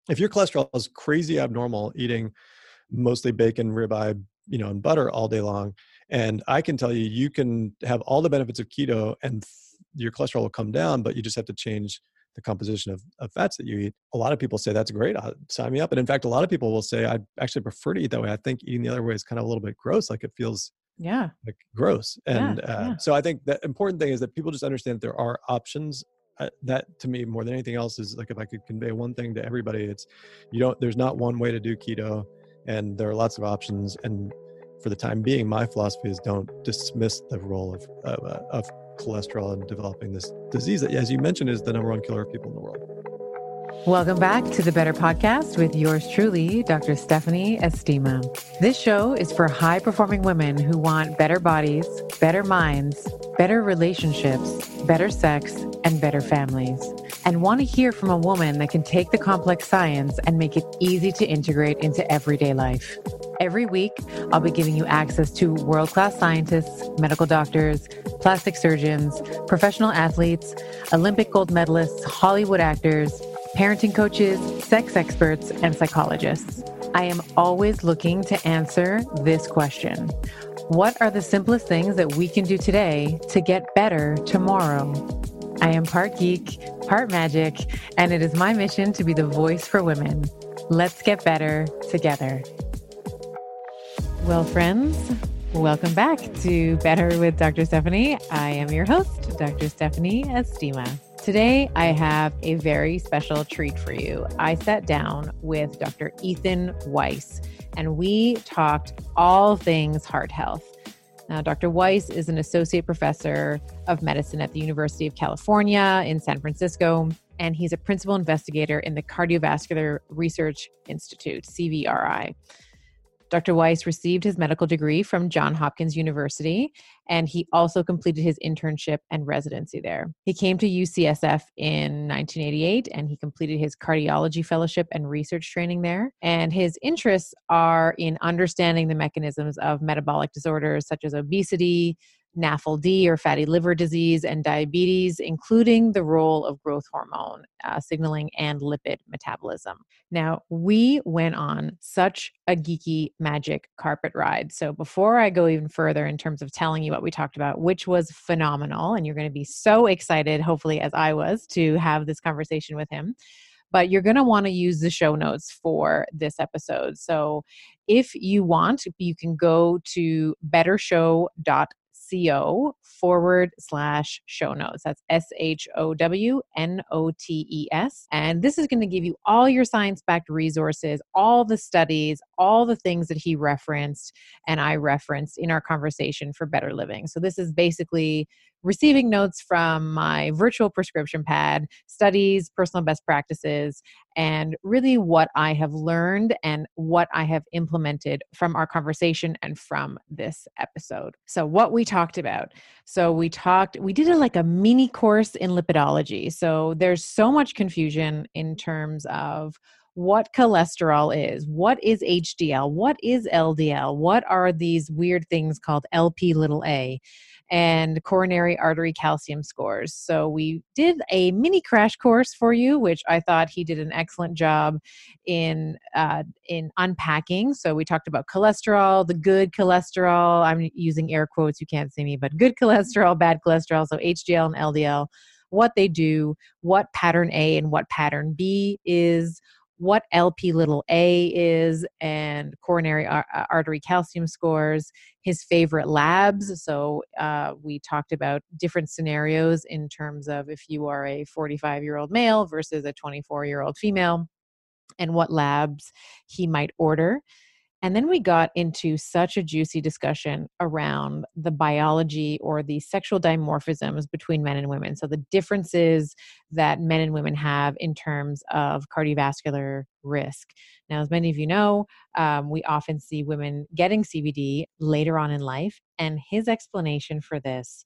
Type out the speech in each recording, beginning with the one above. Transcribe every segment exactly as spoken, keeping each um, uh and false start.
if your cholesterol is crazy abnormal, eating mostly bacon, ribeye, you know, and butter all day long, and I can tell you, you can have all the benefits of keto and f- your cholesterol will come down, but you just have to change the composition of, of fats that you eat. A lot of people say that's great. I'll sign me up. And in fact, a lot of people will say, I actually prefer to eat that way. I think eating the other way is kind of a little bit gross. Like it feels Yeah. like gross. Yeah. And uh, Yeah. so I think the important thing is that people just understand that there are options. Uh, that to me, more than anything else, is like, if I could convey one thing to everybody, it's, you don't, there's not one way to do keto, and there are lots of options. And for the time being, my philosophy is don't dismiss the role of, of, uh, of cholesterol in developing this disease that, as you mentioned, is the number one killer of people in the world. Welcome back to the Better Podcast with yours truly, Doctor Stephanie Estima. This show is for high-performing women who want better bodies, better minds, better relationships, better sex, and better families, and want to hear from a woman that can take the complex science and make it easy to integrate into everyday life. Every week, I'll be giving you access to world-class scientists, medical doctors, plastic surgeons, professional athletes, Olympic gold medalists, Hollywood actors, parenting coaches, sex experts, and psychologists. I am always looking to answer this question. What are the simplest things that we can do today to get better tomorrow? I am part geek, part magic, and it is my mission to be the voice for women. Let's get better together. Well, friends, welcome back to Better with Doctor Stephanie. I am your host, Doctor Stephanie Estima. Today, I have a very special treat for you. I sat down with Doctor Ethan Weiss, and we talked all things heart health. Now, Doctor Weiss is an associate professor of medicine at the University of California in San Francisco, and he's a principal investigator in the Cardiovascular Research Institute, C V R I. Doctor Weiss received his medical degree from Johns Hopkins University, and he also completed his internship and residency there. He came to U C S F in nineteen eighty-eight, and he completed his cardiology fellowship and research training there. And his interests are in understanding the mechanisms of metabolic disorders such as obesity, N A F L D or fatty liver disease, and diabetes, including the role of growth hormone uh, signaling and lipid metabolism. Now, we went on such a geeky magic carpet ride. So before I go even further in terms of telling you what we talked about, which was phenomenal, and you're going to be so excited, hopefully as I was, to have this conversation with him, but you're going to want to use the show notes for this episode. So if you want, you can go to bettershow dot co forward slash show notes. That's S H O W N O T E S. And this is going to give you all your science-backed resources, all the studies, all the things that he referenced and I referenced in our conversation for better living. So this is basically receiving notes from my virtual prescription pad, studies, personal best practices, and really what I have learned and what I have implemented from our conversation and from this episode. So what we talked about. So we talked, we did a, like a mini course in lipidology. So there's so much confusion in terms of what cholesterol is, what is H D L, what is L D L, what are these weird things called L P little a, and coronary artery calcium scores. So we did a mini crash course for you, which I thought he did an excellent job in uh, in unpacking. So we talked about cholesterol, the good cholesterol. I'm using air quotes, you can't see me, but good cholesterol, bad cholesterol. So H D L and L D L, what they do, what pattern A and what pattern B is, what L P little a is, and coronary ar- artery calcium scores, his favorite labs. So uh, we talked about different scenarios in terms of if you are a forty-five-year-old male versus a twenty-four-year-old female, and what labs he might order. And then we got into such a juicy discussion around the biology or the sexual dimorphisms between men and women. So the differences that men and women have in terms of cardiovascular risk. Now, as many of you know, um, we often see women getting C V D later on in life. And his explanation for this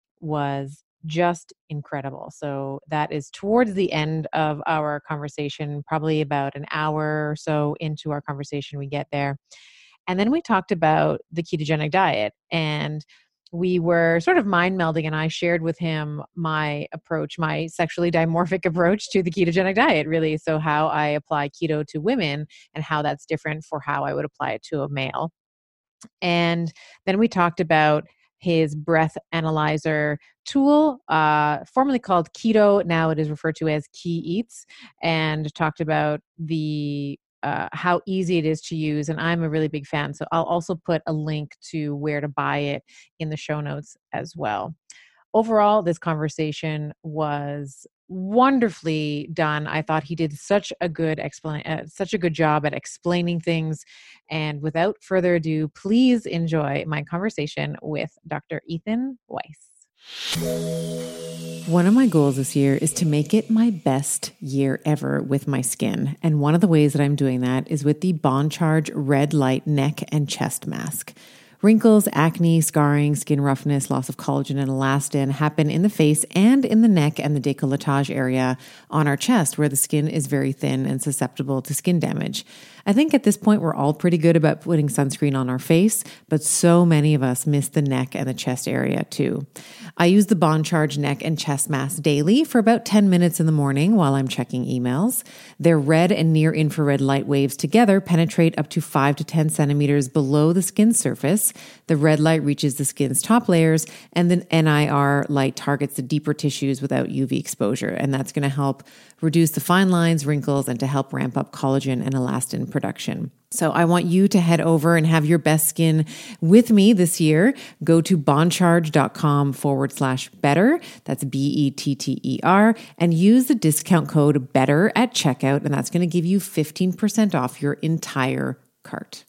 was just incredible. So that is towards the end of our conversation, probably about an hour or so into our conversation, we get there. And then we talked about the ketogenic diet. And we were sort of mind melding, and I shared with him my approach, my sexually dimorphic approach to the ketogenic diet, really. So how I apply keto to women and how that's different for how I would apply it to a male. And then we talked about his breath analyzer tool, uh, formerly called Keto. Now it is referred to as Key Eats, and talked about the uh, how easy it is to use. And I'm a really big fan. So I'll also put a link to where to buy it in the show notes as well. Overall, this conversation was wonderfully done. I thought he did such a good explain, uh, such a good job at explaining things. And without further ado, please enjoy my conversation with Doctor Ethan Weiss. One of my goals this year is to make it my best year ever with my skin. And one of the ways that I'm doing that is with the Bond Charge Red Light Neck and Chest Mask. Wrinkles, acne, scarring, skin roughness, loss of collagen and elastin happen in the face and in the neck and the décolletage area on our chest, where the skin is very thin and susceptible to skin damage. I think at this point, we're all pretty good about putting sunscreen on our face, but so many of us miss the neck and the chest area too. I use the Bond Charge Neck and Chest Mask daily for about ten minutes in the morning while I'm checking emails. Their red and near infrared light waves together penetrate up to five to ten centimeters below the skin surface. The red light reaches the skin's top layers, and the N I R light targets the deeper tissues without U V exposure. And that's going to help reduce the fine lines, wrinkles, and to help ramp up collagen and elastin production. So I want you to head over and have your best skin with me this year. Go to bondcharge.com forward slash better. That's B E T T E R, and use the discount code BETTER at checkout. And that's going to give you fifteen percent off your entire cart.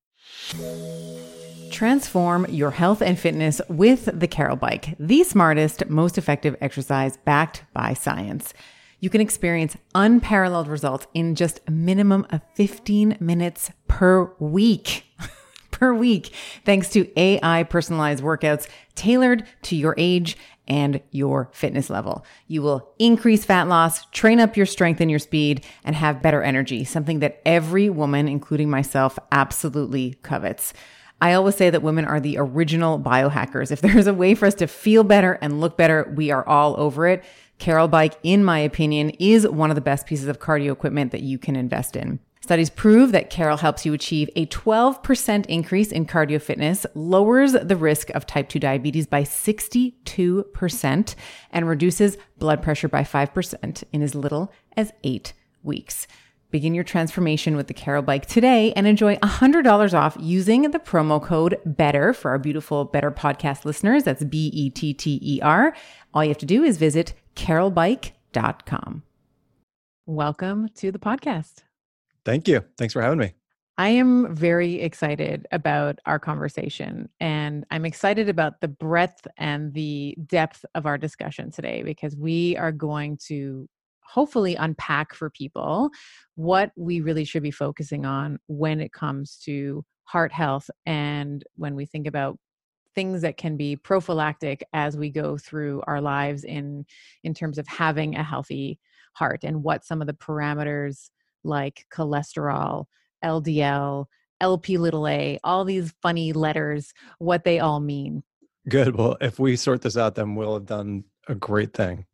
Transform your health and fitness with the Carol Bike, the smartest, most effective exercise backed by science. You can experience unparalleled results in just a minimum of fifteen minutes per week. per week, thanks to A I personalized workouts tailored to your age and your fitness level. You will increase fat loss, train up your strength and your speed, and have better energy, something that every woman, including myself, absolutely covets. I always say that women are the original biohackers. If there's a way for us to feel better and look better, we are all over it. Carol Bike, in my opinion, is one of the best pieces of cardio equipment that you can invest in. Studies prove that Carol helps you achieve a twelve percent increase in cardio fitness, lowers the risk of type two diabetes by sixty-two percent, and reduces blood pressure by five percent in as little as eight weeks. Begin your transformation with the Carol Bike today and enjoy one hundred dollars off using the promo code BETTER for our beautiful Better podcast listeners. That's B E T T E R. All you have to do is visit carol bike dot com. Welcome to the podcast. Thank you. Thanks for having me. I am very excited about our conversation, and I'm excited about the breadth and the depth of our discussion today, because we are going to hopefully unpack for people what we really should be focusing on when it comes to heart health, and when we think about things that can be prophylactic as we go through our lives in in terms of having a healthy heart, and what some of the parameters like cholesterol, L D L, L P little a, all these funny letters, what they all mean. Good. Well, if we sort this out, then we'll have done a great thing.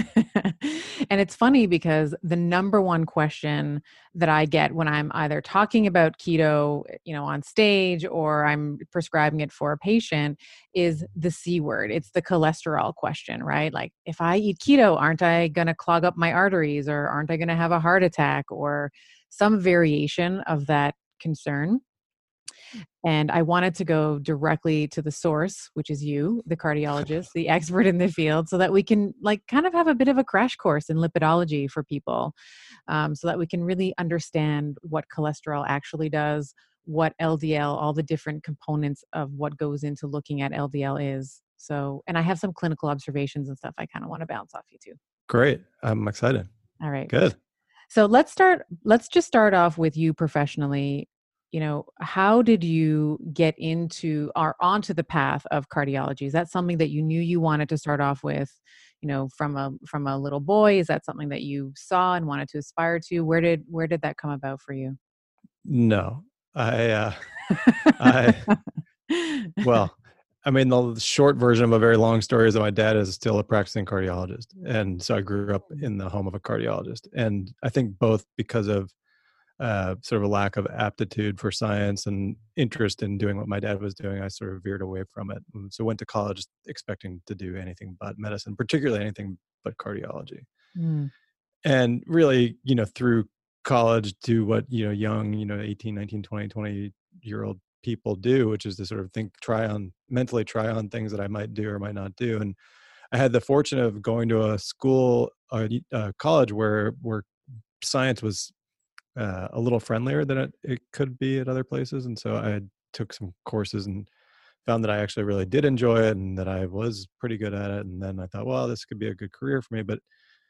And it's funny because the number one question that I get when I'm either talking about keto, you know, on stage, or I'm prescribing it for a patient, is the C word. It's the cholesterol question, right? Like, if I eat keto, aren't I going to clog up my arteries, or aren't I going to have a heart attack, or some variation of that concern? And I wanted to go directly to the source, which is you, the cardiologist, the expert in the field, so that we can like kind of have a bit of a crash course in lipidology for people, um, so that we can really understand what cholesterol actually does, what L D L, all the different components of what goes into looking at L D L is. So, and I have some clinical observations and stuff I kind of want to bounce off you too. Great. I'm excited. All right. Good. So let's start, let's just start off with you professionally. You know, how did you get into or onto the path of cardiology? Is that something that you knew you wanted to start off with, you know, from a from a little boy? Is that something that you saw and wanted to aspire to? Where did where did that come about for you? No, I, uh, I, well, I mean, the short version of a very long story is that my dad is still a practicing cardiologist. And so I grew up in the home of a cardiologist. And I think both because of uh, sort of a lack of aptitude for science and interest in doing what my dad was doing, I sort of veered away from it. And so went to college expecting to do anything but medicine, particularly anything but cardiology. Mm. And really, you know, through college do what, you know, young, you know, eighteen, nineteen, twenty, twenty year old people do, which is to sort of think, try on, mentally try on things that I might do or might not do. And I had the fortune of going to a school, a, a college where, where science was uh, a little friendlier than it, it could be at other places. And so I took some courses and found that I actually really did enjoy it and that I was pretty good at it. And then I thought, well, this could be a good career for me, but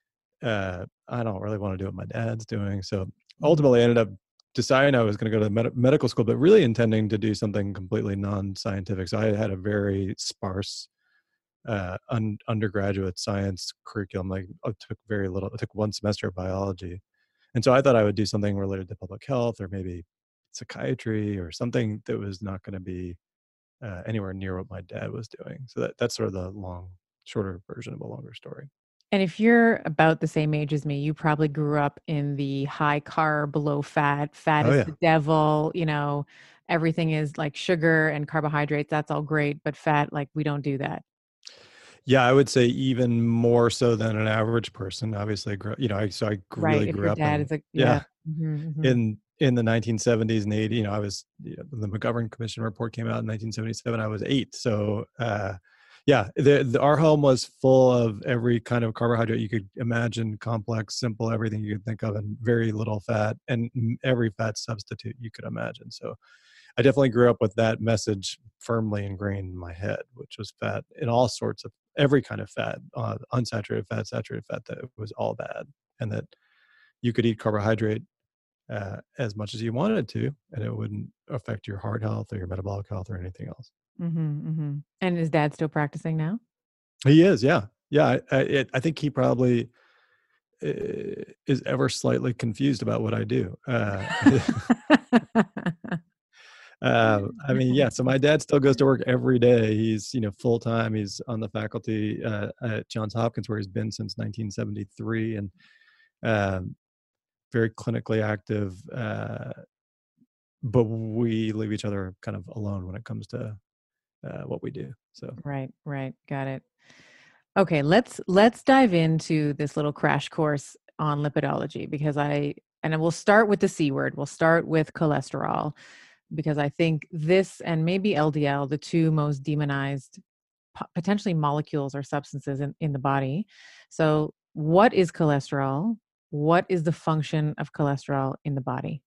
uh, I don't really want to do what my dad's doing. So ultimately I ended up deciding I was going to go to med- medical school, but really intending to do something completely non-scientific. So I had a very sparse uh, un- undergraduate science curriculum. Like I took very little, I took one semester of biology. And so I thought I would do something related to public health or maybe psychiatry or something that was not going to be uh, anywhere near what my dad was doing. So that, that's sort of the long, shorter version of a longer story. And if you're about the same age as me, you probably grew up in the high carb, low fat, fat Oh is yeah. the devil, you know, everything is like sugar and carbohydrates. That's all great. But fat, like we don't do that. Yeah, I would say even more so than an average person. Obviously, grew, you know, I, so I gr- Right. really If grew your up dad in, is like, yeah. yeah, Mm-hmm, mm-hmm. in in the nineteen seventies and eighties. You know, I was, you know, the McGovern Commission report came out in nineteen seventy-seven. I was eight. So, uh, yeah, the, the, our home was full of every kind of carbohydrate you could imagine, complex, simple, everything you could think of, and very little fat, and every fat substitute you could imagine. So I definitely grew up with that message firmly ingrained in my head, which was fat in all sorts of, every kind of fat, uh, unsaturated fat, saturated fat, that it was all bad. And that you could eat carbohydrate uh, as much as you wanted to, and it wouldn't affect your heart health or your metabolic health or anything else. Mm-hmm, mm-hmm. And is dad still practicing now? He is, yeah. Yeah, I, I, it, I think he probably uh, is ever slightly confused about what I do. Uh, uh, I mean, yeah, so my dad still goes to work every day. He's, you know, full-time. He's on the faculty uh, at Johns Hopkins, where he's been since nineteen seventy-three, and um, very clinically active. Uh, but we leave each other kind of alone when it comes to uh, what we do. So Right, right. Got it. Okay, let's let's dive into this little crash course on lipidology because I and we'll start with the C word. We'll start with cholesterol because I think this and maybe L D L, the two most demonized po- potentially molecules or substances in, in the body. So, what is cholesterol? What is the function of cholesterol in the body?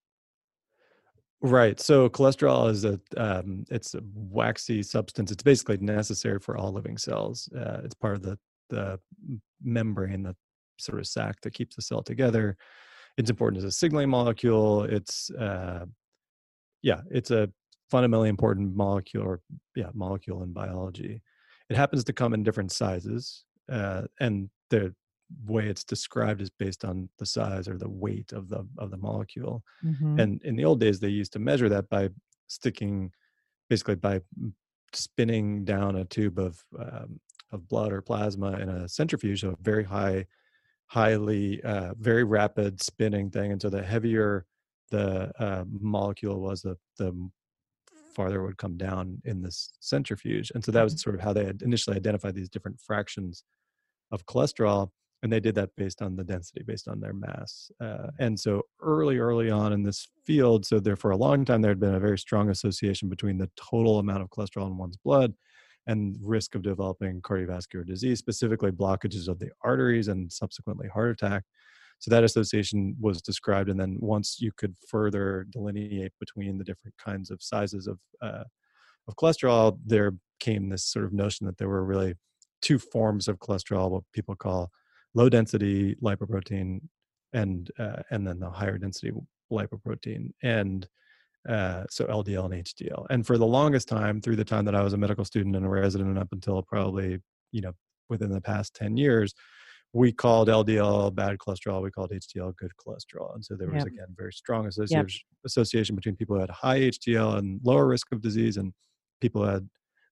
right. So cholesterol is a um, it's a waxy substance. It's basically necessary for all living cells. Uh, it's part of the the membrane, the sort of sac that keeps the cell together. It's important as a signaling molecule. It's uh, yeah, it's a fundamentally important molecule, or yeah, molecule in biology. It happens to come in different sizes, uh, and the way it's described is based on the size or the weight of the of the molecule. Mm-hmm. And in the old days, they used to measure that by sticking, basically by spinning down a tube of um, of blood or plasma in a centrifuge, so a very high, highly, uh, very rapid spinning thing. And so the heavier the uh, molecule was, the the farther it would come down in this centrifuge. And so that was sort of how they had initially identified these different fractions of cholesterol, and they did that based on the density, based on their mass. Uh, and so early, early on in this field, so there for a long time, there had been a very strong association between the total amount of cholesterol in one's blood and risk of developing cardiovascular disease, specifically blockages of the arteries and subsequently heart attack. So that association was described. And then once you could further delineate between the different kinds of sizes of uh, of cholesterol, there came this sort of notion that there were really two forms of cholesterol, what people call low density lipoprotein, and uh, and then the higher density lipoprotein, and uh, so L D L and H D L. And for the longest time, through the time that I was a medical student and a resident, and up until probably, you know, within the past ten years, we called L D L bad cholesterol, we called H D L good cholesterol. And so there was, Yep. again, very strong Yep. association association between people who had high H D L and lower risk of disease, and people who had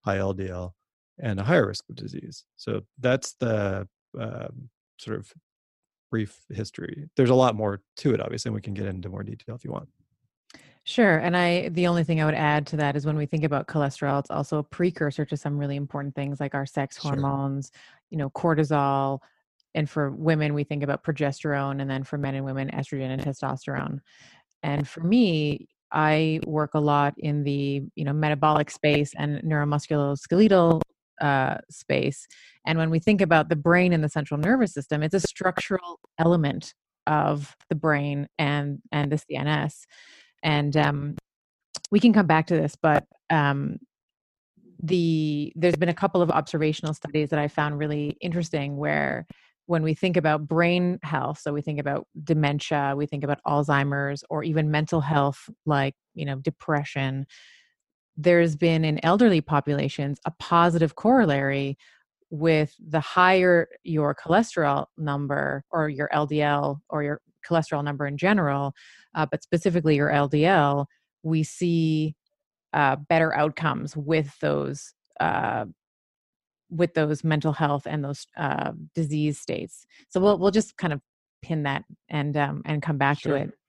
high L D L, and a higher risk of disease. So that's the uh, sort of brief history. There's a lot more to it, obviously, and we can get into more detail if you want. Sure. And I, the only thing I would add to that is when we think about cholesterol, it's also a precursor to some really important things like our sex Sure. hormones, you know, cortisol. And for women, we think about progesterone. And then for men and women, estrogen and testosterone. And for me, I work a lot in the, you know, metabolic space and neuromusculoskeletal uh, space. And when we think about the brain and the central nervous system, it's a structural element of the brain and, and the C N S. And um, we can come back to this, but um, the there's been a couple of observational studies that I found really interesting where when we think about brain health, so we think about dementia, we think about Alzheimer's, or even mental health like, you know, depression, there's been in elderly populations a positive corollary with the higher your cholesterol number or your L D L or your cholesterol number in general, uh, but specifically your L D L, we see uh, better outcomes with those uh, with those mental health and those uh, disease states. So we'll we'll just kind of pin that and um, and come back Sure. to it.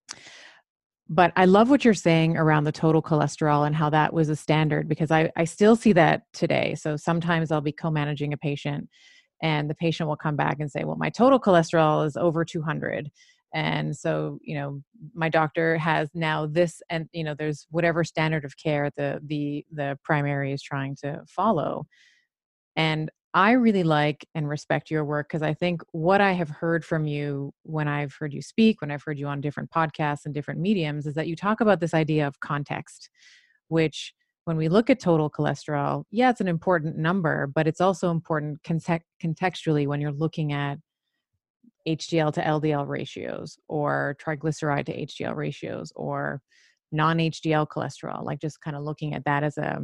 But I love what you're saying around the total cholesterol and how that was a standard, because I, I still see that today. So sometimes I'll be co-managing a patient and the patient will come back and say, well, my total cholesterol is over two hundred. And so, you know, my doctor has now this, and, you know, there's whatever standard of care the, the, the primary is trying to follow. And I really like and respect your work because I think what I have heard from you when I've heard you speak, when I've heard you on different podcasts and different mediums, is that you talk about this idea of context, which when we look at total cholesterol, yeah, it's an important number, but it's also important context- contextually when you're looking at H D L to L D L ratios or triglyceride to H D L ratios or non-H D L cholesterol, like just kind of looking at that as a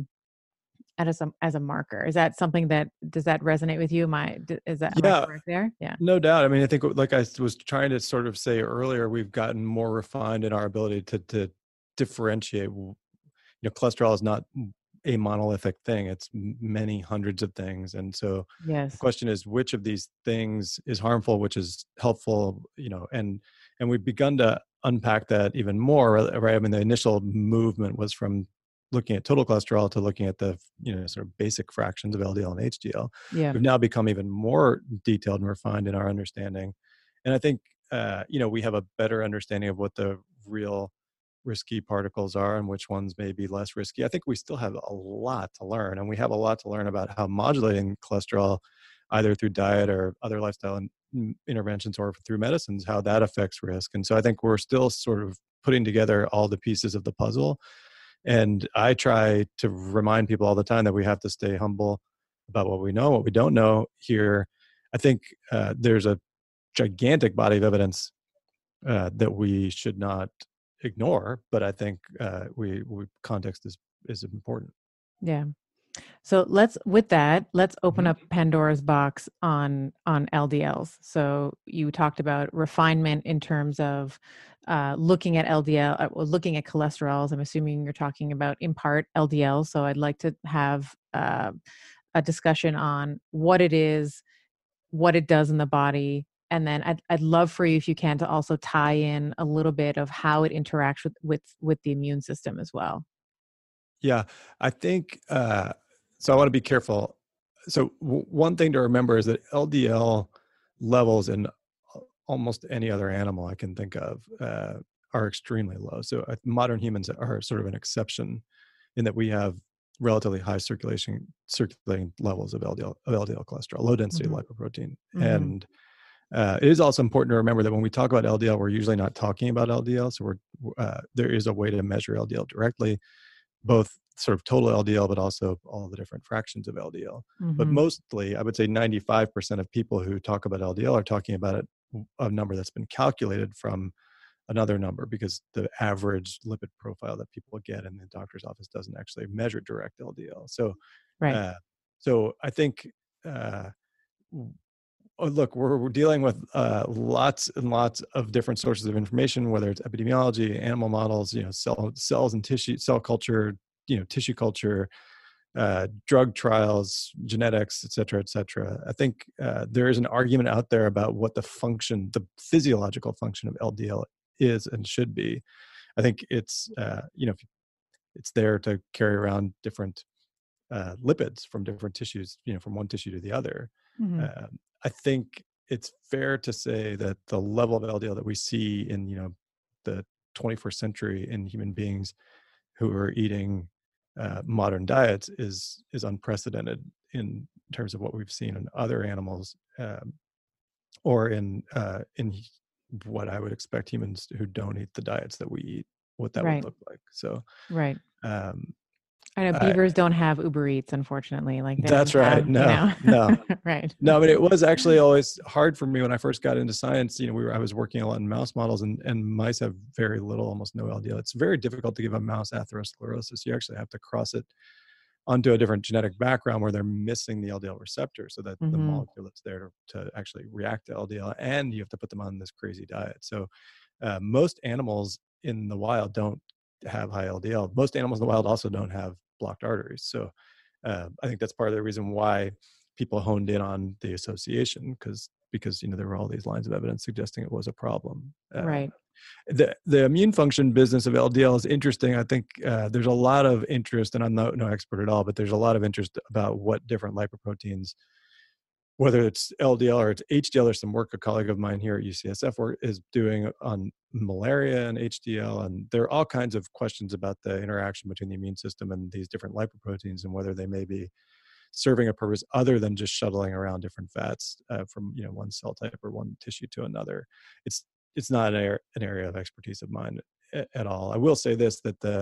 as a as a marker. Is that something that, does that resonate with you? Am I, is that, am I Yeah, correct there? Yeah. no doubt. I mean, I think like I was trying to sort of say earlier, we've gotten more refined in our ability to to differentiate. You know, cholesterol is not a monolithic thing. It's m- many hundreds of things. And so the Yes. question is, which of these things is harmful, which is helpful, you know, and and we've begun to unpack that even more, right? I mean, the initial movement was from looking at total cholesterol to looking at the, you know, sort of basic fractions of L D L and H D L. Yeah. We've now become even more detailed and refined in our understanding. And I think, uh, you know, we have a better understanding of what the real risky particles are and which ones may be less risky. I think we still have a lot to learn, and we have a lot to learn about how modulating cholesterol, either through diet or other lifestyle in- interventions or through medicines, how that affects risk. And so I think we're still sort of putting together all the pieces of the puzzle. And I try to remind people all the time that we have to stay humble about what we know, what we don't know here. I think uh, there's a gigantic body of evidence uh, that we should not ignore, but I think uh, we, we context is is important. Yeah. So let's, with that, let's open Mhm. up Pandora's box on on L D Ls. So you talked about refinement in terms of uh, looking at L D L, uh, well, looking at cholesterols. I'm assuming you're talking about in part L D L. So I'd like to have uh, a discussion on what it is, what it does in the body, and then I'd I'd love for you, if you can, to also tie in a little bit of how it interacts with with with the immune system as well. Yeah, I think uh, so. I want to be careful. So w- one thing to remember is that L D L levels in a- almost any other animal I can think of uh, are extremely low. So uh, modern humans are sort of an exception in that we have relatively high circulation circulating levels of L D L of L D L cholesterol, low density Mhm. lipoprotein, Mhm. and uh, it is also important to remember that when we talk about L D L, we're usually not talking about L D L. So we're uh, there is a way to measure L D L directly, both sort of total L D L, but also all the different fractions of L D L. But Mhm. mostly, I would say ninety-five percent of people who talk about L D L are talking about it, a number that's been calculated from another number, because the average lipid profile that people get in the doctor's office doesn't actually measure direct L D L. So, Right. uh, so I think, uh, oh, look, we're, we're dealing with uh, lots and lots of different sources of information, whether it's epidemiology, animal models, you know, cell cells and tissue, cell culture, you know, tissue culture, uh, drug trials, genetics, et cetera, et cetera. I think uh, there is an argument out there about what the function, the physiological function of L D L is and should be. I think it's, uh, you know, it's there to carry around different uh, lipids from different tissues, you know, from one tissue to the other. Mm-hmm. Uh, I think it's fair to say that the level of L D L that we see in, you know, the twenty-first century in human beings who are eating uh, modern diets is is unprecedented in terms of what we've seen in other animals, um, or in uh, in what I would expect humans who don't eat the diets that we eat, what that Right. would look like. So, Right. um, I know I, beavers don't have Uber Eats, unfortunately. Like they that's don't right. have, No, you know. no, Right. no. But it was actually always hard for me when I first got into science. You know, we were I was working a lot in mouse models, and and mice have very little, almost no L D L. It's very difficult to give a mouse atherosclerosis. You actually have to cross it onto a different genetic background where they're missing the L D L receptor, so that the Mm-hmm. molecule that's there to, to actually react to L D L, and you have to put them on this crazy diet. So uh, most animals in the wild don't have high L D L. Most animals in the wild also don't have blocked arteries. So uh, I think that's part of the reason why people honed in on the association, because because you know there were all these lines of evidence suggesting it was a problem. Uh, Right. the the immune function business of L D L is interesting. I think uh, there's a lot of interest, and I'm no, no expert at all, but there's a lot of interest about what different lipoproteins, whether it's L D L or it's H D L. There's some work a colleague of mine here at U C S F work is doing on malaria and H D L, and there are all kinds of questions about the interaction between the immune system and these different lipoproteins, and whether they may be serving a purpose other than just shuttling around different fats uh, from you know one cell type or one tissue to another. It's it's not an area, an area of expertise of mine at, at all. I will say this, that the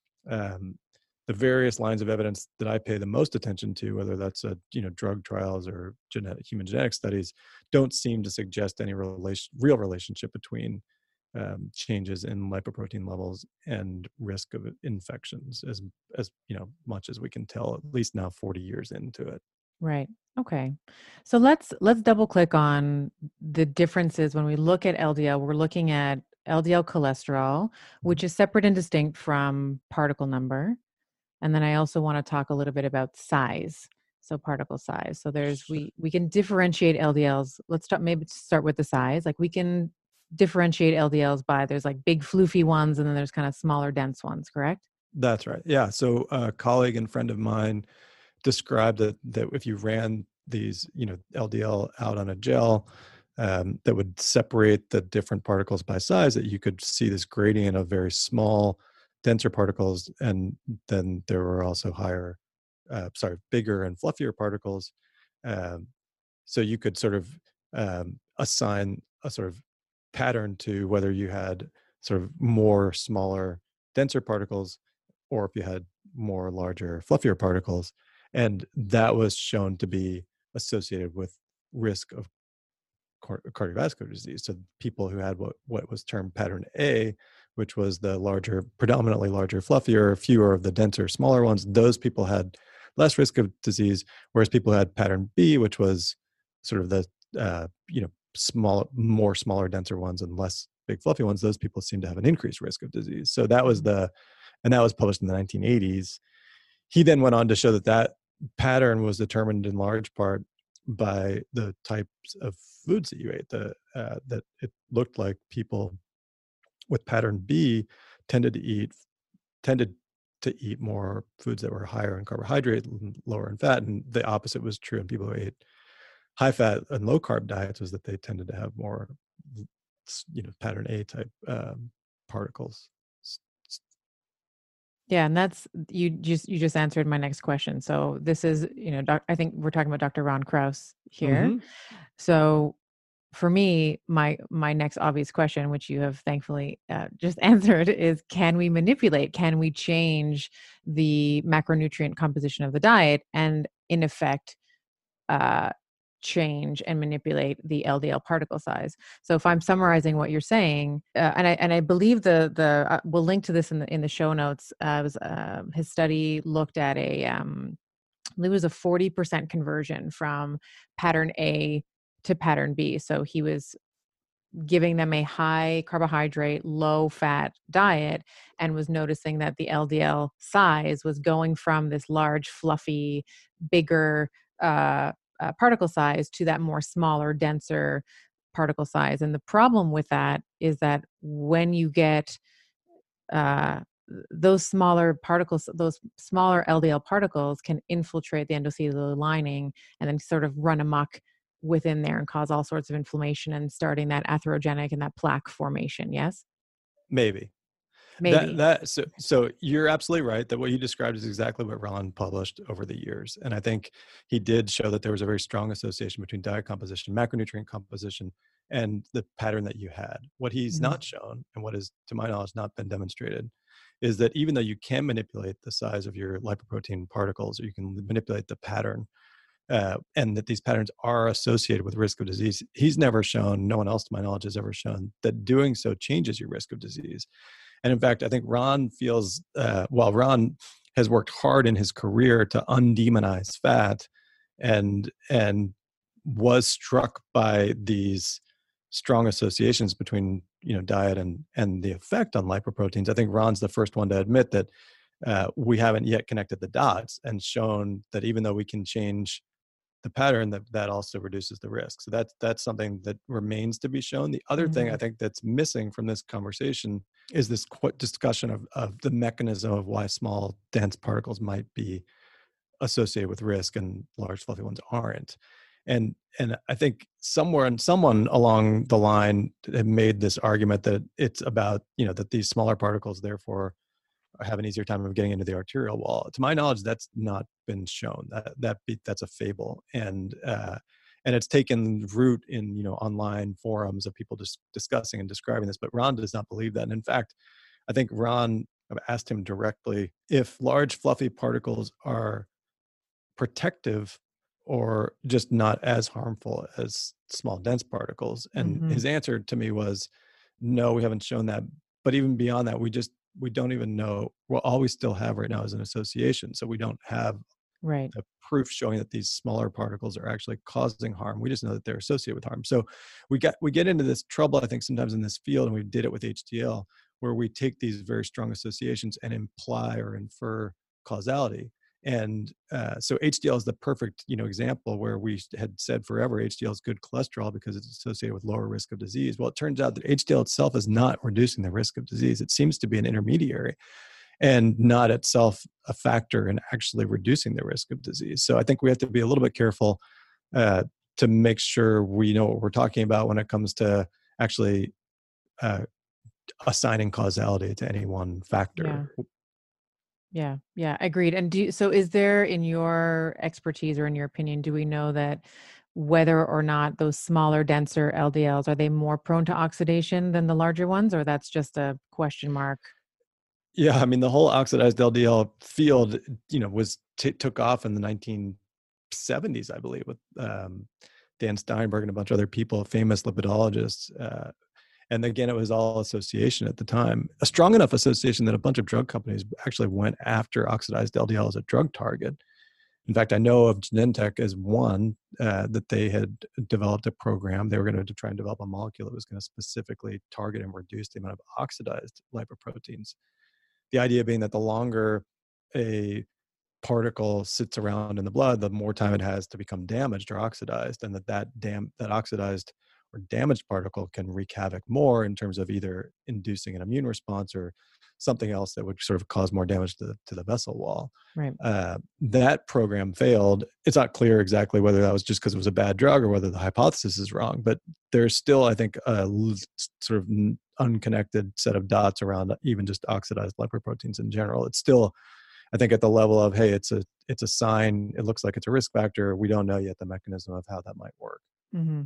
um, the various lines of evidence that I pay the most attention to, whether that's a you know drug trials or genetic human genetic studies, don't seem to suggest any relation, real relationship between um, changes in lipoprotein levels and risk of infections, as as you know much as we can tell, at least now forty years into it. Right. Okay. So let's let's double click on the differences when we look at L D L. We're looking at L D L cholesterol, which is separate and distinct from particle number. And then I also want to talk a little bit about size. So particle size. So there's we we can differentiate L D Ls. Let's start maybe start with the size. Like we can differentiate L D Ls by there's like big floofy ones and then there's kind of smaller dense ones, correct? That's right. Yeah. So a colleague and friend of mine described that that if you ran these, you know, L D L out on a gel um, that would separate the different particles by size, that you could see this gradient of very small, denser particles, and then there were also higher, uh, sorry, bigger and fluffier particles. Um, so you could sort of um, assign a sort of pattern to whether you had sort of more smaller, denser particles, or if you had more larger, fluffier particles. And that was shown to be associated with risk of cardiovascular disease. So people who had what, what was termed pattern A, which was the larger, predominantly larger, fluffier, fewer of the denser, smaller ones, those people had less risk of disease, whereas people who had pattern B, which was sort of the, uh, you know, small, more smaller, denser ones and less big, fluffy ones, those people seem to have an increased risk of disease. So that was the, and that was published in the nineteen eighties. He then went on to show that that pattern was determined in large part by the types of foods that you ate. The uh, that it looked like people with pattern B tended to eat tended to eat more foods that were higher in carbohydrate and lower in fat, and the opposite was true in people who ate high fat and low carb diets, was that they tended to have more, you know, pattern A type um, particles. Yeah, and that's you just you just answered my next question. So this is, you know, doc, I think we're talking about Doctor Ron Krauss here. Mm-hmm. So for me, my my next obvious question, which you have thankfully uh, just answered, is can we manipulate? Can we change the macronutrient composition of the diet and in effect uh, change and manipulate the L D L particle size? So if I'm summarizing what you're saying, uh, and I and I believe the the uh, we'll link to this in the in the show notes. Uh, it was uh, his study looked at a um, I believe it was a forty percent conversion from pattern A to pattern B. So he was giving them a high carbohydrate, low fat diet, and was noticing that the L D L size was going from this large, fluffy, bigger uh, uh, particle size to that more smaller, denser particle size. And the problem with that is that when you get uh, those smaller particles, those smaller L D L particles can infiltrate the endothelial lining and then sort of run amok within there and cause all sorts of inflammation and starting that atherogenic and that plaque formation. Yes? Maybe. That Maybe. that so so you're absolutely right that what you described is exactly what Ron published over the years. And I think he did show that there was a very strong association between diet composition, macronutrient composition, and the pattern that you had. What he's Mhm. not shown, and what is, to my knowledge, not been demonstrated, is that even though you can manipulate the size of your lipoprotein particles, or you can manipulate the pattern, uh, and that these patterns are associated with risk of disease, he's never shown, no one else to my knowledge has ever shown, that doing so changes your risk of disease. And in fact, I think Ron feels, uh, while Ron has worked hard in his career to undemonize fat, and and was struck by these strong associations between, you know, diet and and the effect on lipoproteins. I think Ron's the first one to admit that uh, we haven't yet connected the dots and shown that even though we can change the pattern, that that also reduces the risk. So that's that's something that remains to be shown. The other thing I Mhm. think that's missing from this conversation is this qu- discussion of, of the mechanism of why small dense particles might be associated with risk and large fluffy ones aren't. And and I think somewhere and someone along the line had made this argument that it's about, you know, that these smaller particles therefore have an easier time of getting into the arterial wall. To my knowledge, that's not been shown. That that be, that's a fable, and uh, and it's taken root in, you know, online forums of people just discussing and describing this. But Ron does not believe that. And in fact, I think Ron, I've asked him directly if large fluffy particles are protective or just not as harmful as small dense particles, and Mhm. his answer to me was, no, we haven't shown that. But even beyond that, we just we don't even know. Well, all we still have right now is an association, so we don't have Right. the proof showing that these smaller particles are actually causing harm. We just know that they're associated with harm. So we get we get into this trouble, I think, sometimes in this field, and we did it with H D L, where we take these very strong associations and imply or infer causality. And uh, so H D L is the perfect, you know, example where we had said forever H D L is good cholesterol because it's associated with lower risk of disease. Well, it turns out that H D L itself is not reducing the risk of disease. It seems to be an intermediary and not itself a factor in actually reducing the risk of disease. So I think we have to be a little bit careful uh, to make sure we know what we're talking about when it comes to actually uh, assigning causality to any one Yeah. factor. Yeah. Yeah. Agreed. And do you, so is there, in your expertise or in your opinion, do we know that whether or not those smaller, denser L D Ls, are they more prone to oxidation than the larger ones, or that's just a question mark? Yeah, I mean, the whole oxidized L D L field, you know, was t- took off in the nineteen seventies, I believe, with um, Dan Steinberg and a bunch of other people, famous lipidologists. Uh, and again, it was all association at the time, a strong enough association that a bunch of drug companies actually went after oxidized L D L as a drug target. In fact, I know of Genentech as one uh, that they had developed a program. They were going to try and develop a molecule that was going to specifically target and reduce the amount of oxidized lipoproteins. The idea being that the longer a particle sits around in the blood, the more time it has to become damaged or oxidized, and that that dam that oxidized or damaged particle can wreak havoc more in terms of either inducing an immune response or something else that would sort of cause more damage to the, to the vessel wall. Right. Uh, that program failed. It's not clear exactly whether that was just because it was a bad drug or whether the hypothesis is wrong, but there's still, I think, a l- sort of unconnected set of dots around even just oxidized lipoproteins in general. It's still, I think, at the level of, hey, it's a it's a sign. It looks like it's a risk factor. We don't know yet the mechanism of how that might work. Mm-hmm.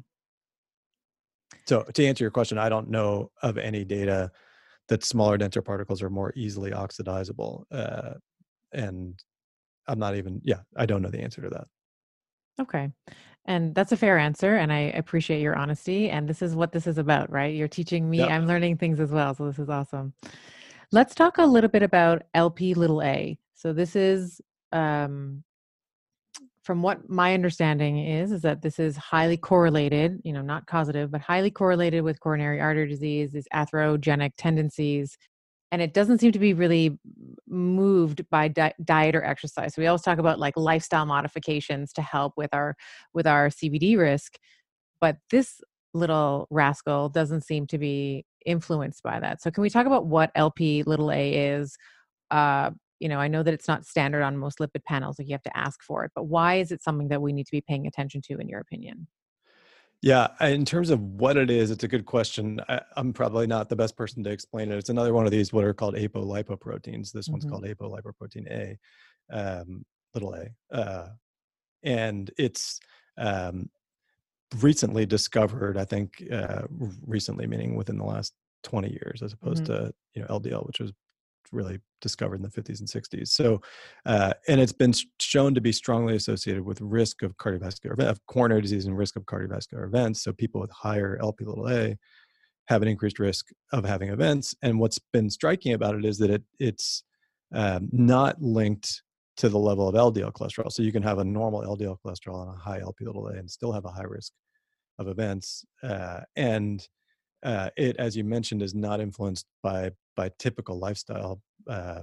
So to answer your question, I don't know of any data that smaller, denser particles are more easily oxidizable. Uh, and I'm not even, yeah, I don't know the answer to that. Okay. And that's a fair answer. And I appreciate your honesty. And this is what this is about, right? You're teaching me, Yep. I'm learning things as well. So this is awesome. Let's talk a little bit about L P little a. So this is um, from what my understanding is, is that this is highly correlated, you know, not causative, but highly correlated with coronary artery disease, these atherogenic tendencies. And it doesn't seem to be really moved by di- diet or exercise. So we always talk about like lifestyle modifications to help with our with our C V D risk, but this little rascal doesn't seem to be influenced by that. So can we talk about what L P little a is? Uh, you know, I know that it's not standard on most lipid panels, like you have to ask for it, but why is it something that we need to be paying attention to, in your opinion? Yeah, I- in terms of what it is, it's a good question. I, I'm probably not the best person to explain it. It's another one of these what are called apolipoproteins. This one's Hmm. called apolipoprotein A, um, little a, uh, and it's um, recently discovered. I think uh, recently, meaning within the last twenty years, as opposed Hmm. to you know L D L, which was really discovered in the fifties and sixties. So, uh, and it's been shown to be strongly associated with risk of cardiovascular event, of coronary disease and risk of cardiovascular events. So people with higher L P little a have an increased risk of having events. And what's been striking about it is that it it's um, not linked to the level of L D L cholesterol. So you can have a normal L D L cholesterol and a high L P little a and still have a high risk of events. Uh, and uh, it, as you mentioned, is not influenced by by typical lifestyle uh,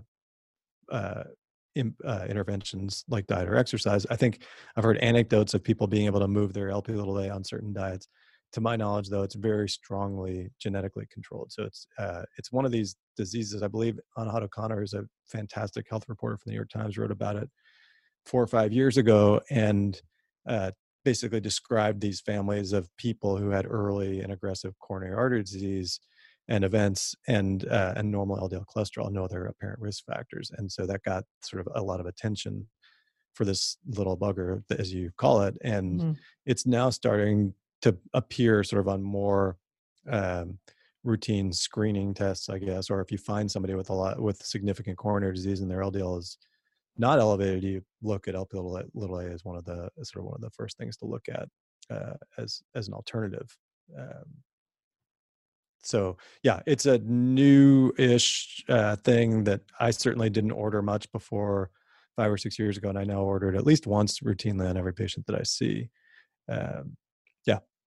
uh, in, uh, interventions like diet or exercise. I think I've heard anecdotes of people being able to move their L P little a on certain diets. To my knowledge, though, it's very strongly genetically controlled. So it's uh, it's one of these diseases. I believe Anahad O'Connor is a fantastic health reporter from the New York Times, wrote about it four or five years ago, and uh, basically described these families of people who had early and aggressive coronary artery disease and events and uh, and normal L D L cholesterol, no other apparent risk factors. And so that got sort of a lot of attention for this little bugger, as you call it. And Hmm. it's now starting to appear sort of on more um, routine screening tests, I guess, or if you find somebody with a lot with significant coronary disease and their L D L is not elevated, you look at L P little a, little a as one of the sort of one of the first things to look at uh, as as an alternative. Um, so yeah, it's a new-ish uh, thing that I certainly didn't order much before five or six years ago, and I now order it at least once routinely on every patient that I see. Um, yeah,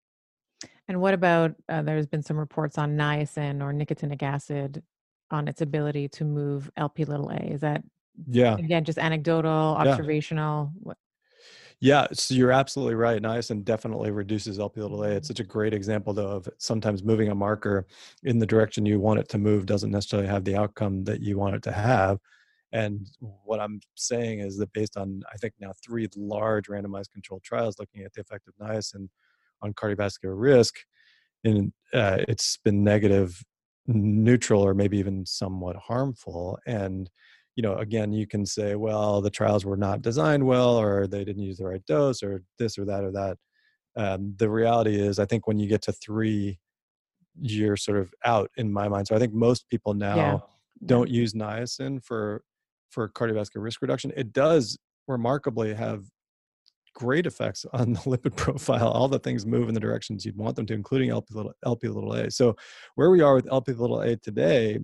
And what about, uh, there's been some reports on niacin or nicotinic acid on its ability to move L P little a. Is that, yeah, again, just anecdotal, yeah. observational? What? Yeah, so you're absolutely right. Niacin definitely reduces L P little a. It's Mhm. such a great example, though, of sometimes moving a marker in the direction you want it to move doesn't necessarily have the outcome that you want it to have. And what I'm saying is that based on, I think now three large randomized controlled trials looking at the effect of niacin on cardiovascular risk, and uh, it's been negative, neutral, or maybe even somewhat harmful. And you know, again, you can say, well, the trials were not designed well, or they didn't use the right dose, or this or that or that. Um, the reality is, I think when you get to three, you're sort of out in my mind. So I think most people Yeah. now Yeah. don't use niacin for for cardiovascular risk reduction. It does remarkably have great effects on the lipid profile. All the things move in the directions you'd want them to, including L P little, L P little a. So where we are with L P little a today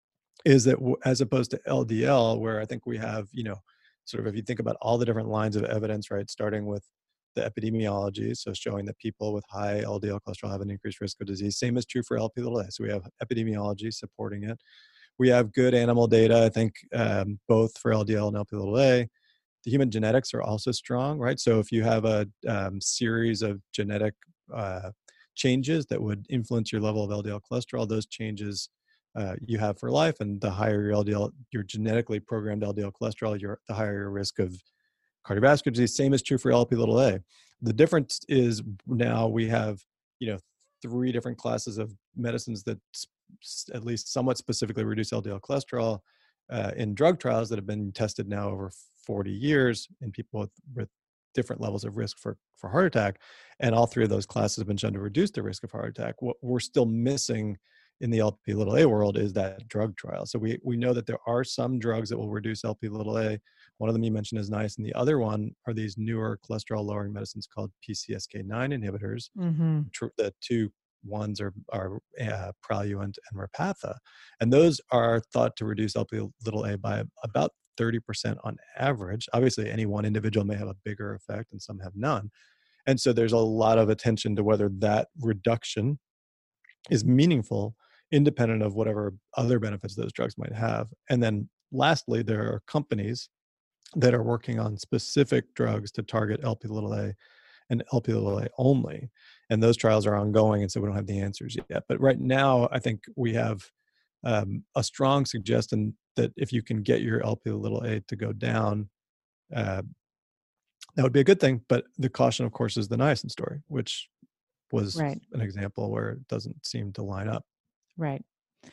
is that w- as opposed to L D L, where I think we have, you know, sort of if you think about all the different lines of evidence, right, starting with the epidemiology, so showing that people with high L D L cholesterol have an increased risk of disease. Same is true for L P little a. So we have epidemiology supporting it. We have good animal data, I think, um, both for L D L and L P little a. The human genetics are also strong, right? So if you have a um, series of genetic uh, changes that would influence your level of L D L cholesterol, those changes uh, you have for life, and the higher your L D L, your genetically programmed L D L cholesterol, your the higher your risk of cardiovascular disease. Same is true for L P little a. The difference is now we have, you know, three different classes of medicines that s- at least somewhat specifically reduce L D L cholesterol uh, in drug trials that have been tested now over forty years in people with, with different levels of risk for, for heart attack. And all three of those classes have been shown to reduce the risk of heart attack. What we're still missing in the L P little a world is that drug trial. So we, we know that there are some drugs that will reduce L P little a. One of them you mentioned is niacin. The other one are these newer cholesterol lowering medicines called P C S K nine inhibitors. Hmm. The two ones are, are uh, Praluent and Repatha. And those are thought to reduce L P little a by about thirty percent on average. Obviously, any one individual may have a bigger effect and some have none. And so there's a lot of attention to whether that reduction is meaningful, independent of whatever other benefits those drugs might have. And then lastly, there are companies that are working on specific drugs to target L P little a and L P little a only. And those trials are ongoing, and so we don't have the answers yet. But right now, I think we have um, a strong suggestion that if you can get your L P little a to go down, uh, that would be a good thing. But the caution, of course, is the niacin story, which was Right. an example where it doesn't seem to line up. Right.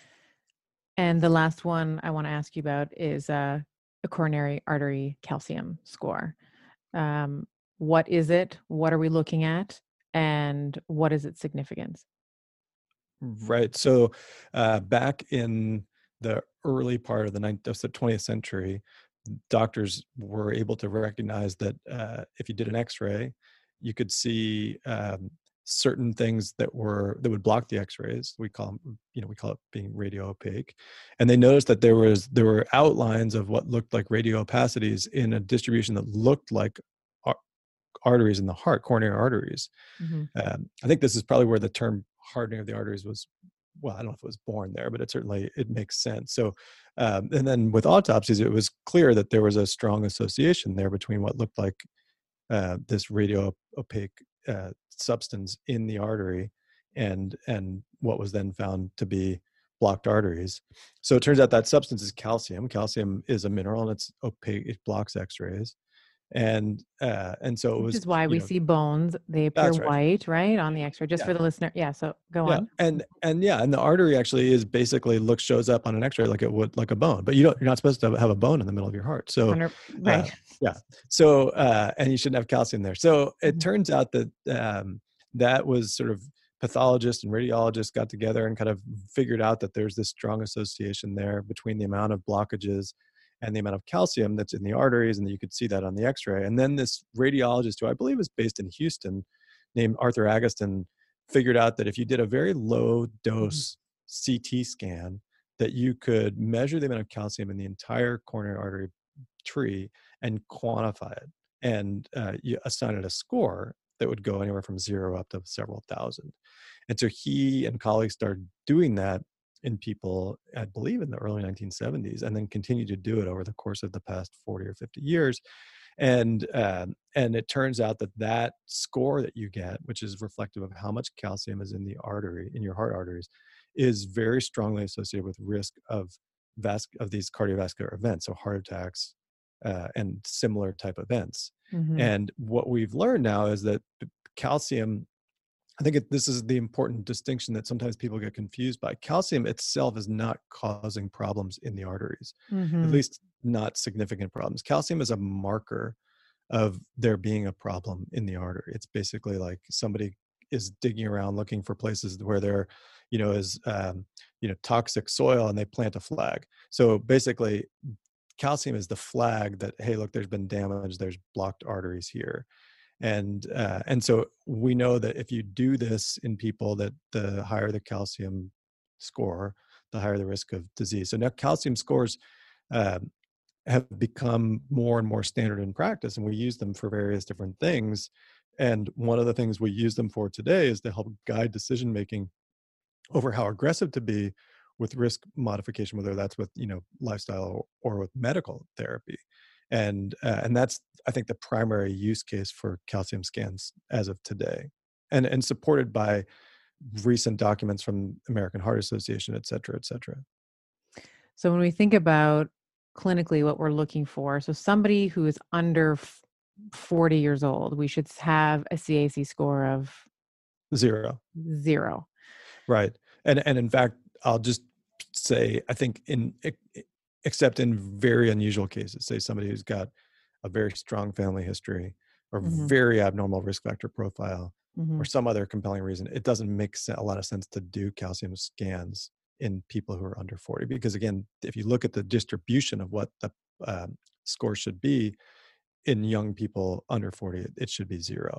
And the last one I want to ask you about is uh, a coronary artery calcium score. Um, what is it? What are we looking at? And what is its significance? Right. So uh, back in the early part of the nineteenth, the twentieth century, doctors were able to recognize that uh, if you did an X-ray, you could see um, certain things that were that would block the X-rays. We call them, you know, we call it being radio opaque. And they noticed that there was there were outlines of what looked like radio opacities in a distribution that looked like ar- arteries in the heart, coronary arteries. Mm-hmm. Um, I think this is probably where the term hardening of the arteries was, well, I don't know if it was born there, but it certainly, it makes sense. So, um, and then with autopsies, it was clear that there was a strong association there between what looked like uh, this radio opaque uh, substance in the artery and, and what was then found to be blocked arteries. So it turns out that substance is calcium. Calcium is a mineral and it's opaque, it blocks X-rays. And uh, and so it Which was, is why you we know, see bones. They appear that's right. white, right, on the X-ray, just Yeah. for the listener. Yeah, so go Yeah, on. and and yeah, and the artery actually is basically looks shows up on an X-ray like it would like a bone, but you don't you're not supposed to have a bone in the middle of your heart. So Under- right. uh, yeah, so uh, and you shouldn't have calcium there. So it Mhm. turns out that um, that was sort of pathologists and radiologists got together and kind of figured out that there's this strong association there between the amount of blockages and the amount of calcium that's in the arteries, and you could see that on the X-ray. And then this radiologist, who I believe is based in Houston, named Arthur Agustin, figured out that if you did a very low dose C T scan, that you could measure the amount of calcium in the entire coronary artery tree and quantify it, and uh, you assign it a score that would go anywhere from zero up to several thousand. And so he and colleagues started doing that in people, I believe in the early nineteen seventies, and then continued to do it over the course of the past forty or fifty years. And um, and it turns out that that score that you get, which is reflective of how much calcium is in the artery, in your heart arteries, is very strongly associated with risk of vas- of these cardiovascular events, so heart attacks uh, and similar type events. Mhm. And what we've learned now is that calcium, I think it, this is the important distinction that sometimes people get confused by. Calcium itself is not causing problems in the arteries, Mhm. at least not significant problems. Calcium is a marker of there being a problem in the artery. It's basically like somebody is digging around looking for places where there, you know, is, um, you know, toxic soil, and they plant a flag. So basically, calcium is the flag that, hey, look, there's been damage, there's blocked arteries here. And uh, and so we know that if you do this in people, that the higher the calcium score, the higher the risk of disease. So now calcium scores uh, have become more and more standard in practice, and we use them for various different things. And one of the things we use them for today is to help guide decision making over how aggressive to be with risk modification, whether that's with, you know, lifestyle or with medical therapy. And uh, and that's, I think, the primary use case for calcium scans as of today, and and supported by recent documents from American Heart Association, et cetera, et cetera. So when we think about clinically what we're looking for, so somebody who is under f- forty years old, we should have a C A C score of Zero. zero. Right. And and in fact, I'll just say, I think in except in very unusual cases, say somebody who's got a very strong family history or Mhm. very abnormal risk factor profile Mhm. or some other compelling reason, it doesn't make se- a lot of sense to do calcium scans in people who are under forty. Because again, if you look at the distribution of what the um, score should be in young people under forty, it, it should be zero.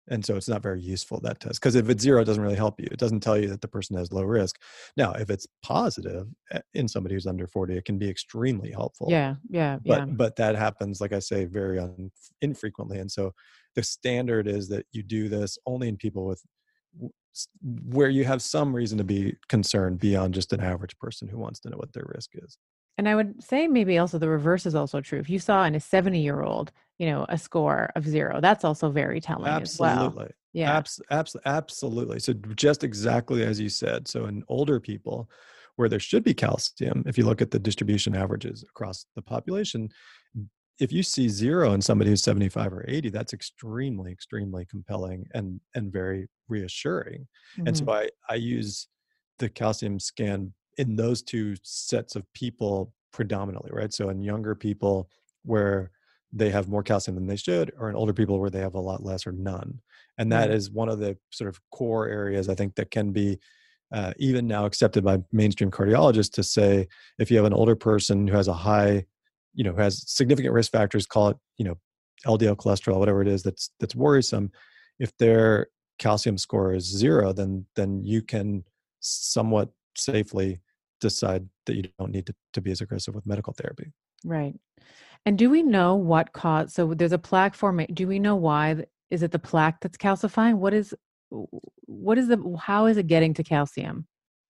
And so it's not very useful, that test, because if it's zero, it doesn't really help you. It doesn't tell you that the person has low risk. Now, if it's positive uh, in somebody who's under forty, it can be extremely helpful. Yeah, yeah, But yeah. but that happens, like I say, very un, infrequently. And so the standard is that you do this only in people with w- s- where you have some reason to be concerned beyond just an average person who wants to know what their risk is. And I would say maybe also the reverse is also true. If you saw in a seventy year old, you know, a score of zero, that's also very telling as well. Absolutely. Yeah. Abs- abs- absolutely. So just exactly as you said. So in older people where there should be calcium, if you look at the distribution averages across the population, if you see zero in somebody who's seventy-five or eighty, that's extremely, extremely compelling and and very reassuring. And so Mhm. I I use the calcium scan in those two sets of people predominantly, right? So in younger people where they have more calcium than they should, or in older people where they have a lot less or none. And that Right. is one of the sort of core areas I think that can be uh, even now accepted by mainstream cardiologists to say, if you have an older person who has a high, you know, who has significant risk factors, call it, you know, L D L cholesterol, whatever it is that's that's worrisome, if their calcium score is zero, then then you can somewhat safely decide that you don't need to, to be as aggressive with medical therapy. Right. And do we know what caused, so there's a plaque formation. Do we know why? th- Is it the plaque that's calcifying? What is, w- what is the, how is it getting to calcium?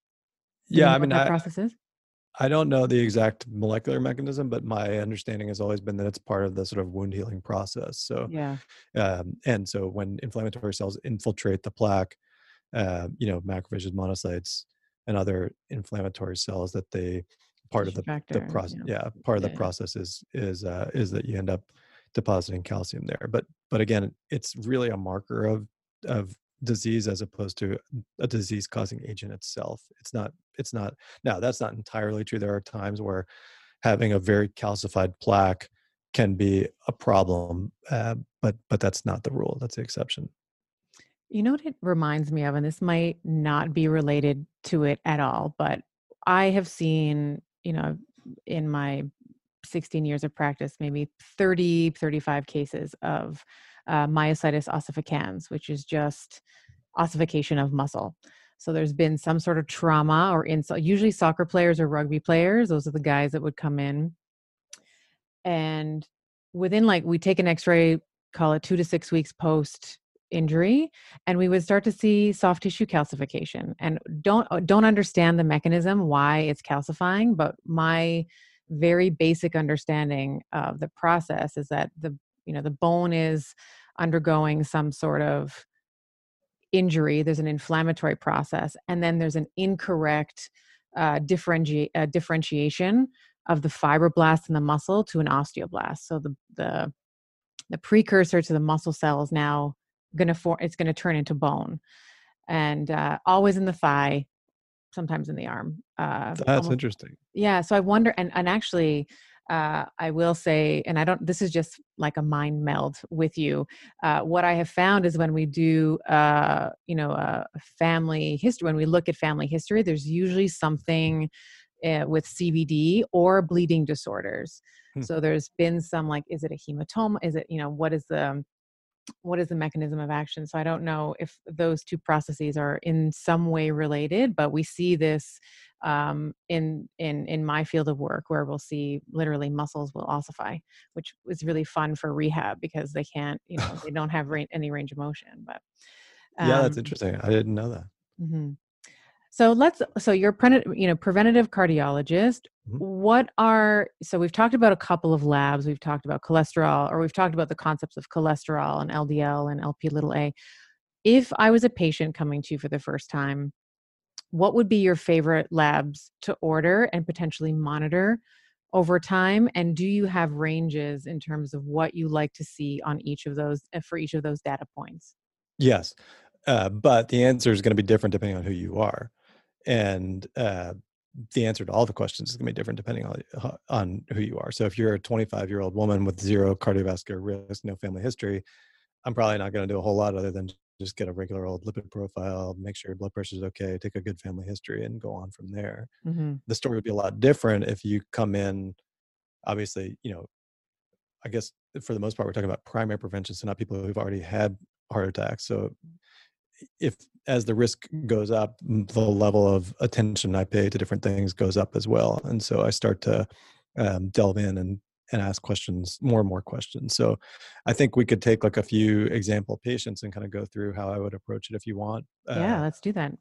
Do we Yeah, know I what mean, that I, process is? I don't know the exact molecular mechanism, but my understanding has always been that it's part of the sort of wound healing process. So, Yeah. um, and so when inflammatory cells infiltrate the plaque, uh, you know, macrophages, monocytes, and other inflammatory cells, that they part of Tissue the the factor. process, Yeah. yeah, part of the Yeah. Yeah. process is is uh, is that you end up depositing calcium there. But but again, it's really a marker of of disease as opposed to a disease causing agent itself. It's not. It's not. Now that's not entirely true. There are times where having a very calcified plaque can be a problem, uh, but but that's not the rule. That's the exception. You know what it reminds me of, and this might not be related to it at all, but I have seen, you know, in my sixteen years of practice, maybe thirty, thirty-five cases of uh, myositis ossificans, which is just ossification of muscle. So there's been some sort of trauma or insult, usually soccer players or rugby players. Those are the guys that would come in. And within, like, we take an x-ray, call it two to six weeks post injury, and we would start to see soft tissue calcification, and don't uh, don't understand the mechanism why it's calcifying. But my very basic understanding of the process is that the you know the bone is undergoing some sort of injury. There's an inflammatory process, and then there's an incorrect uh, differenti- uh, differentiation of the fibroblast in the muscle to an osteoblast. So the the the precursor to the muscle cell is now going to form. It's going to turn into bone, and uh, always in the thigh, sometimes in the arm. Uh, That's almost, interesting. yeah. So I wonder, and and actually, uh, I will say, and I don't. This is just like a mind meld with you. Uh, what I have found is when we do, uh, you know, uh, family history, when we look at family history, there's usually something uh, with C V D or bleeding disorders. Hmm. So there's been some, like, is it a hematoma? Is it, you know, what is the what is the mechanism of action? So I don't know if those two processes are in some way related, but we see this um, in in in my field of work, where we'll see literally muscles will ossify, which is really fun for rehab because they can't, you know, they don't have ra- any range of motion. But Yeah, that's um, interesting. I didn't know that. mhm. So let's so you're pre- you know preventative cardiologist. Mhm. What are so we've talked about a couple of labs. We've talked about cholesterol, or we've talked about the concepts of cholesterol and L D L and L P little a. If I was a patient coming to you for the first time, what would be your favorite labs to order and potentially monitor over time? And do you have ranges in terms of what you like to see on each of those uh, for each of those data points? Yes, uh, but the answer is going to be different depending on who you are, and uh, the answer to all the questions is going to be different depending on uh, on who you are. So if you're a twenty-five year old woman with zero cardiovascular risk, no family history, I'm probably not going to do a whole lot other than just get a regular old lipid profile, make sure your blood pressure is okay, take a good family history, and go on from there. Hmm. The story would be a lot different if you come in. Obviously, you know, I guess for the most part, we're talking about primary prevention, so not people who've already had heart attacks. So if as the risk goes up, the level of attention I pay to different things goes up as well. And so I start to um, delve in and and ask questions, more and more questions. So I think we could take like a few example patients and kind of go through how I would approach it if you want. Yeah, Uh, let's do that.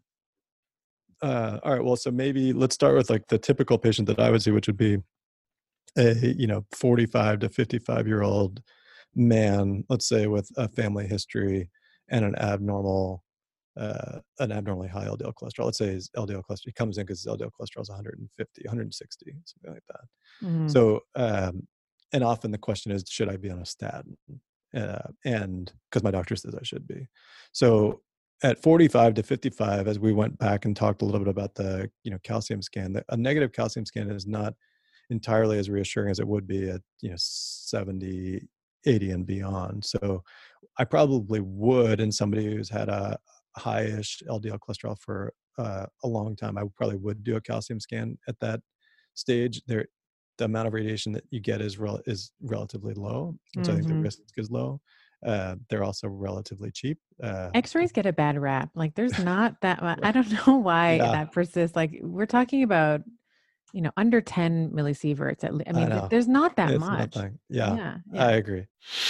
uh, all right. Well, so maybe let's start with like the typical patient that I would see, which would be a, you know, forty-five to fifty-five year old man, let's say with a family history and an abnormal, uh, an abnormally high L D L cholesterol. Let's say his L D L cholesterol, he comes in because his L D L cholesterol is one fifty, one sixty, something like that. Mhm. So, um, and often the question is, should I be on a statin? Uh, and because my doctor says I should be. So at forty-five to fifty-five, as we went back and talked a little bit about the, you know, calcium scan, the, a negative calcium scan is not entirely as reassuring as it would be at, you know, seventy, eighty and beyond. So I probably would, in somebody who's had a high-ish L D L cholesterol for uh, a long time, I probably would do a calcium scan at that stage. There, the amount of radiation that you get is rel- is relatively low, and so I think the Mhm. risk is low. Uh, they're also relatively cheap. Uh, X-rays get a bad rap. Like there's not that much. I don't know why Yeah. that persists. Like we're talking about, you know, under ten millisieverts. At le- I I mean, th- know. there's not that it's much. nothing. Yeah, Yeah, yeah. I agree.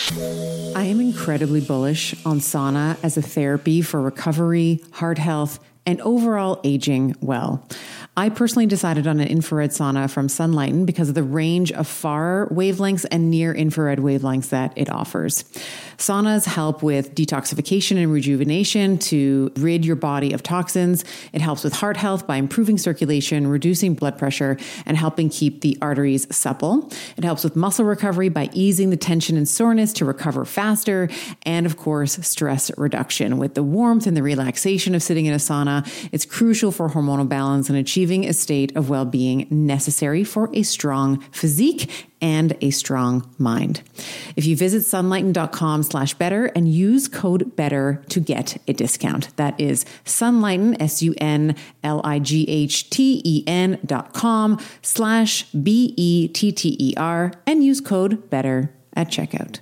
I am incredibly bullish on sauna as a therapy for recovery, heart health, and overall aging well. I personally decided on an infrared sauna from Sunlighten because of the range of far wavelengths and near infrared wavelengths that it offers. Saunas help with detoxification and rejuvenation to rid your body of toxins. It helps with heart health by improving circulation, reducing blood pressure, and helping keep the arteries supple. It helps with muscle recovery by easing the tension and soreness to recover faster. And of course, stress reduction. With the warmth and the relaxation of sitting in a sauna, it's crucial for hormonal balance and achieving a state of well-being necessary for a strong physique and a strong mind. If you visit sunlighten.com slash better and use code better to get a discount. That is Sunlighten, S U N L I G H T E N dot com slash B E T T E R and use code better at checkout.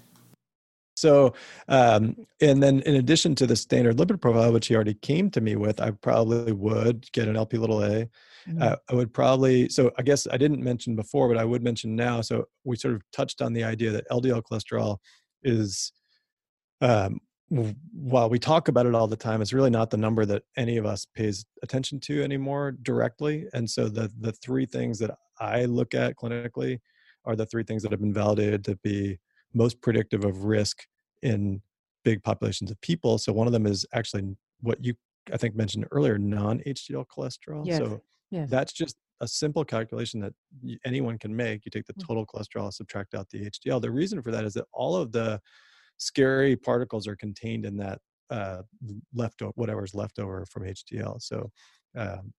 So, um, and then in addition to the standard lipid profile, which he already came to me with, I probably would get an L P little a. Mhm. Uh, I would probably, so I guess I didn't mention before, but I would mention now. So we sort of touched on the idea that L D L cholesterol is, um, w- while we talk about it all the time, it's really not the number that any of us pays attention to anymore directly. And so the the three things that I look at clinically are the three things that have been validated to be most predictive of risk in big populations of people. So one of them is actually what you, I think, mentioned earlier, non-H D L cholesterol. Yes. So Yes. that's just a simple calculation that y- anyone can make. You take the Mm. total cholesterol, subtract out the H D L. The reason for that is that all of the scary particles are contained in that uh, leftover, whatever's left over from H D L. So um,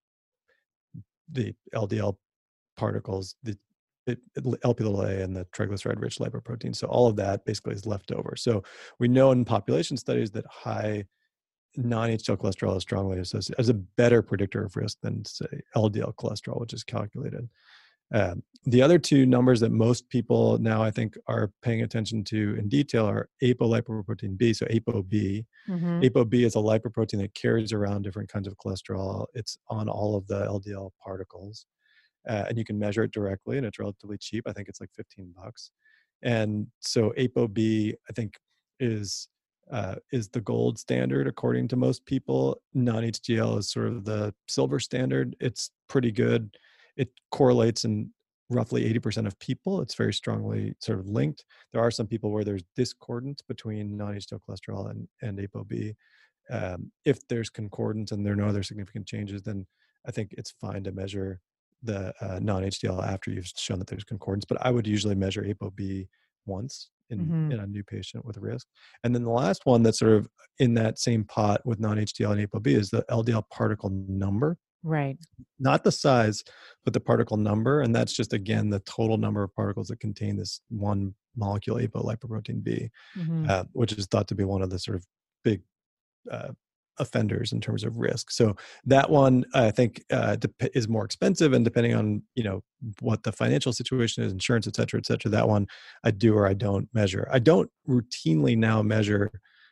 the L D L particles, the it, L P little a and the triglyceride-rich lipoprotein. So all of that basically is left over. So we know in population studies that high non-H D L cholesterol is strongly associated as a better predictor of risk than, say, L D L cholesterol, which is calculated. Um, the other two numbers that most people now, I think, are paying attention to in detail are apolipoprotein B, so ApoB. Mhm. ApoB is a lipoprotein that carries around different kinds of cholesterol. It's on all of the L D L particles. Uh, and you can measure it directly, and it's relatively cheap. I think it's like fifteen bucks. And so ApoB, I think, is uh, is the gold standard according to most people. Non-H D L is sort of the silver standard. It's pretty good. It correlates in roughly eighty percent of people. It's very strongly sort of linked. There are some people where there's discordance between non-H D L cholesterol and, and ApoB. Um, if there's concordance and there are no other significant changes, then I think it's fine to measure the uh, non-H D L after you've shown that there's concordance. But I would usually measure ApoB once in, Mhm. in a new patient with risk. And then the last one that's sort of in that same pot with non-H D L and ApoB is the L D L particle number. Right. Not the size, but the particle number. And that's just, again, the total number of particles that contain this one molecule, apolipoprotein B, Mhm. uh, which is thought to be one of the sort of big uh, offenders in terms of risk. So that one, I think, uh, dep- is more expensive, and depending on, you know, what the financial situation is, insurance, et cetera, et cetera, that one I do or I don't measure. I don't routinely now measure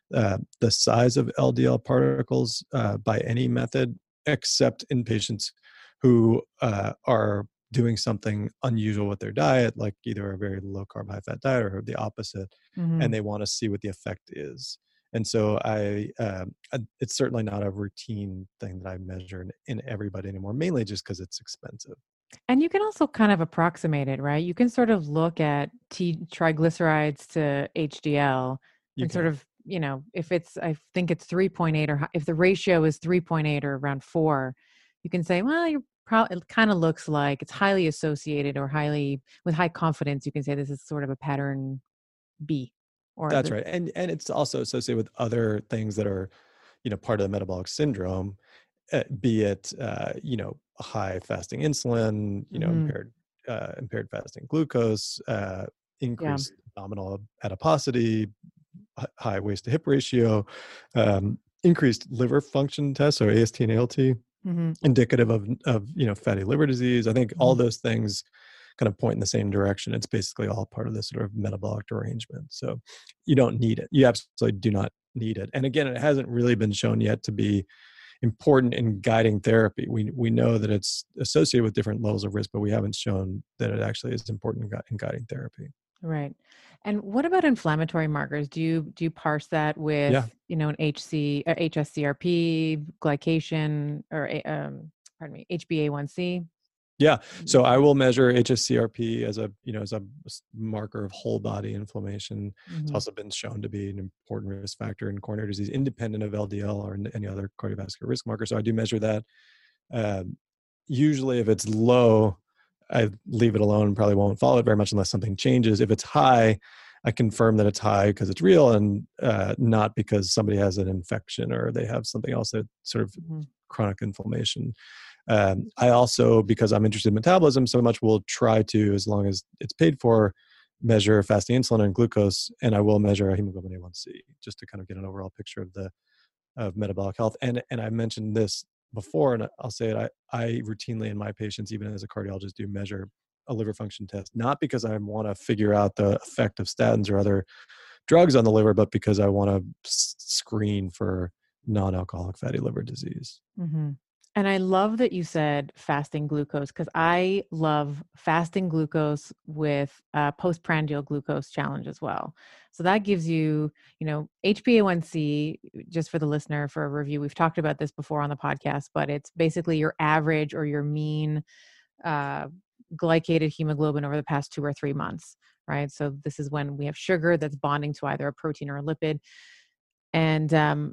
uh, the size of L D L particles uh, by any method, except in patients who uh, are doing something unusual with their diet, like either a very low carb, high fat diet or the opposite, Mm-hmm. and they want to see what the effect is. And so I, um, it's certainly not a routine thing that I measure in, in everybody anymore, mainly just because it's expensive. And you can also kind of approximate it, right? You can sort of look at T triglycerides to H D L You and sort can. of, you know, if it's, I think it's three point eight or hi- if the ratio is three point eight or around four, you can say, well, you're probably, it kind of looks like it's highly associated or highly, with high confidence, you can say this is sort of a pattern B. Or That's the, right. And and it's also associated with other things that are, you know, part of the metabolic syndrome, uh, be it, uh, you know, high fasting insulin, you know, Mhm. impaired, uh, impaired fasting glucose, uh, Yeah. increased abdominal adiposity, h- high waist to hip ratio, um, increased liver function tests, so A S T and A L T, hmm indicative of, of, you know, fatty liver disease. I think all hmm those things kind of point in the same direction. It's basically all part of this sort of metabolic derangement. So you don't need it. You absolutely do not need it. And again, it hasn't really been shown yet to be important in guiding therapy. We we know that it's associated with different levels of risk, but we haven't shown that it actually is important in, gui- in guiding therapy. Right. And what about inflammatory markers? Do you do you parse that Yeah. with, you know, an H C, uh, H S C R P, glycation, or a- um, pardon me, H b A one c? Yeah. So I will measure H S C R P as a, you know, as a s- marker of whole body inflammation. It's Mm-hmm. also been shown to be an important risk factor in coronary disease, independent of L D L or any other cardiovascular risk marker. So I do measure that. Um, Usually if it's low, I leave it alone and probably won't follow it very much unless something changes. If it's high, I confirm that it's high because it's real and uh, not because somebody has an infection or they have something else that sort of Mm-hmm. chronic inflammation. Um, I also, because I'm interested in metabolism so much, will try to, as long as it's paid for, measure fasting insulin and glucose, and I will measure hemoglobin A one c just to kind of get an overall picture of the of metabolic health. And and I mentioned this before, and I'll say it. I I routinely in my patients, even as a cardiologist, do measure a liver function test, not because I want to figure out the effect of statins or other drugs on the liver, but because I want to s- screen for non-alcoholic fatty liver disease. Mm-hmm. And I love that you said fasting glucose, because I love fasting glucose with a postprandial glucose challenge as well. So that gives you, you know, H b A one c, just for the listener for a review. We've talked about this before on the podcast, but it's basically your average or your mean uh, glycated hemoglobin over the past two or three months, right? So this is when we have sugar that's bonding to either a protein or a lipid. And um,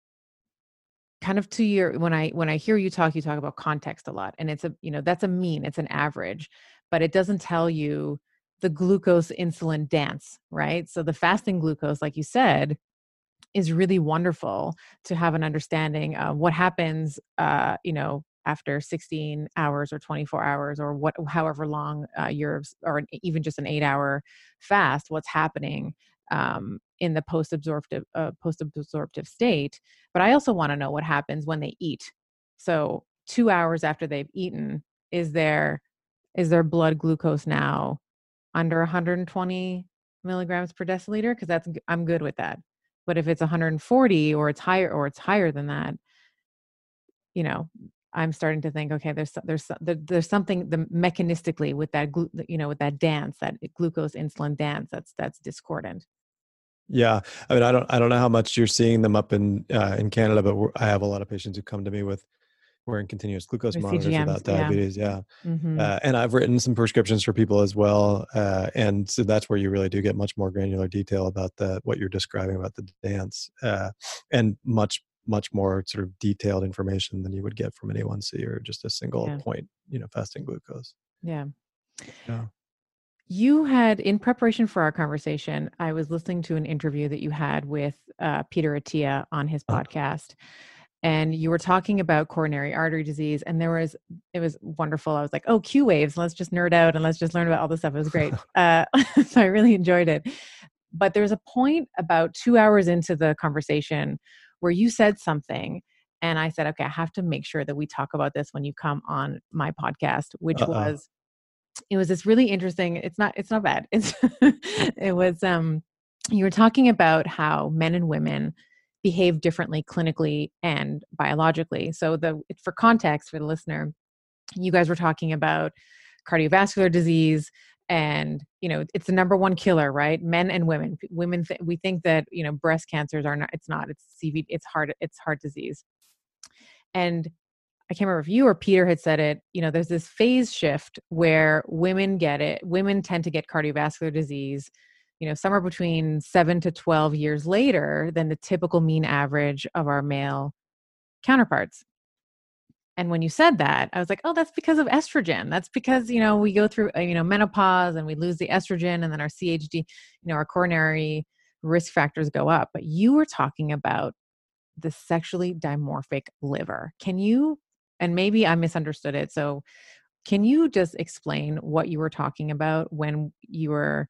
kind of to your, when I when I hear you talk, you talk about context a lot, and it's a, you know, that's a mean, it's an average, but it doesn't tell you the glucose insulin dance, right? So the fasting glucose, like you said, is really wonderful to have an understanding of what happens, uh, you know, after sixteen hours or twenty-four hours or what, however long uh, you're, or even just an eight hour fast, what's happening um, in the post-absorptive, uh, post-absorptive state. But I also want to know what happens when they eat. So two hours after they've eaten, is there, is their blood glucose now under one hundred twenty milligrams per deciliter? Because that's, I'm good with that. But if it's one hundred forty or it's higher, or it's higher than that, you know, I'm starting to think, okay, there's there's there, there's something the mechanistically with that glu- you know, with that dance, that glucose insulin dance, that's that's discordant. Yeah, I mean, I don't, I don't know how much you're seeing them up in uh, in Canada, but we're, I have a lot of patients who come to me with wearing continuous glucose With monitors C G Ms, without yeah. diabetes. Yeah, Mm-hmm. uh, and I've written some prescriptions for people as well, uh, and so that's where you really do get much more granular detail about the what you're describing about the dance, uh, and much much more sort of detailed information than you would get from an A one C or just a single Yeah. point, you know, fasting glucose. Yeah. Yeah. You had, in preparation for our conversation, I was listening to an interview that you had with uh, Peter Attia on his Uh, podcast, and you were talking about coronary artery disease. And there was, it was wonderful. I was like, oh, Q waves. Let's just nerd out and let's just learn about all this stuff. It was great. Uh, so I really enjoyed it. But there's a point about two hours into the conversation where you said something. And I said, okay, I have to make sure that we talk about this when you come on my podcast, which uh-oh. was, it was this really interesting, it's not, it's not bad. It's, it was, um, you were talking about how men and women behave differently clinically and biologically. So the for context for the listener, you guys were talking about cardiovascular disease, and you know it's the number one killer, right? Men and women. Women, th- we think that you know breast cancers are not. It's not. It's C V. It's heart. It's heart disease. And I can't remember if you or Peter had said it. You know, there's this phase shift where women get it. Women tend to get cardiovascular disease, you know, somewhere between seven to twelve years later than the typical mean average of our male counterparts. And when you said that, I was like, oh, that's because of estrogen. That's because, you know, we go through, uh, you know, menopause and we lose the estrogen, and then our C H D, you know, our coronary risk factors go up. But you were talking about the sexually dimorphic liver. Can you, and maybe I misunderstood it. So can you just explain what you were talking about when you were,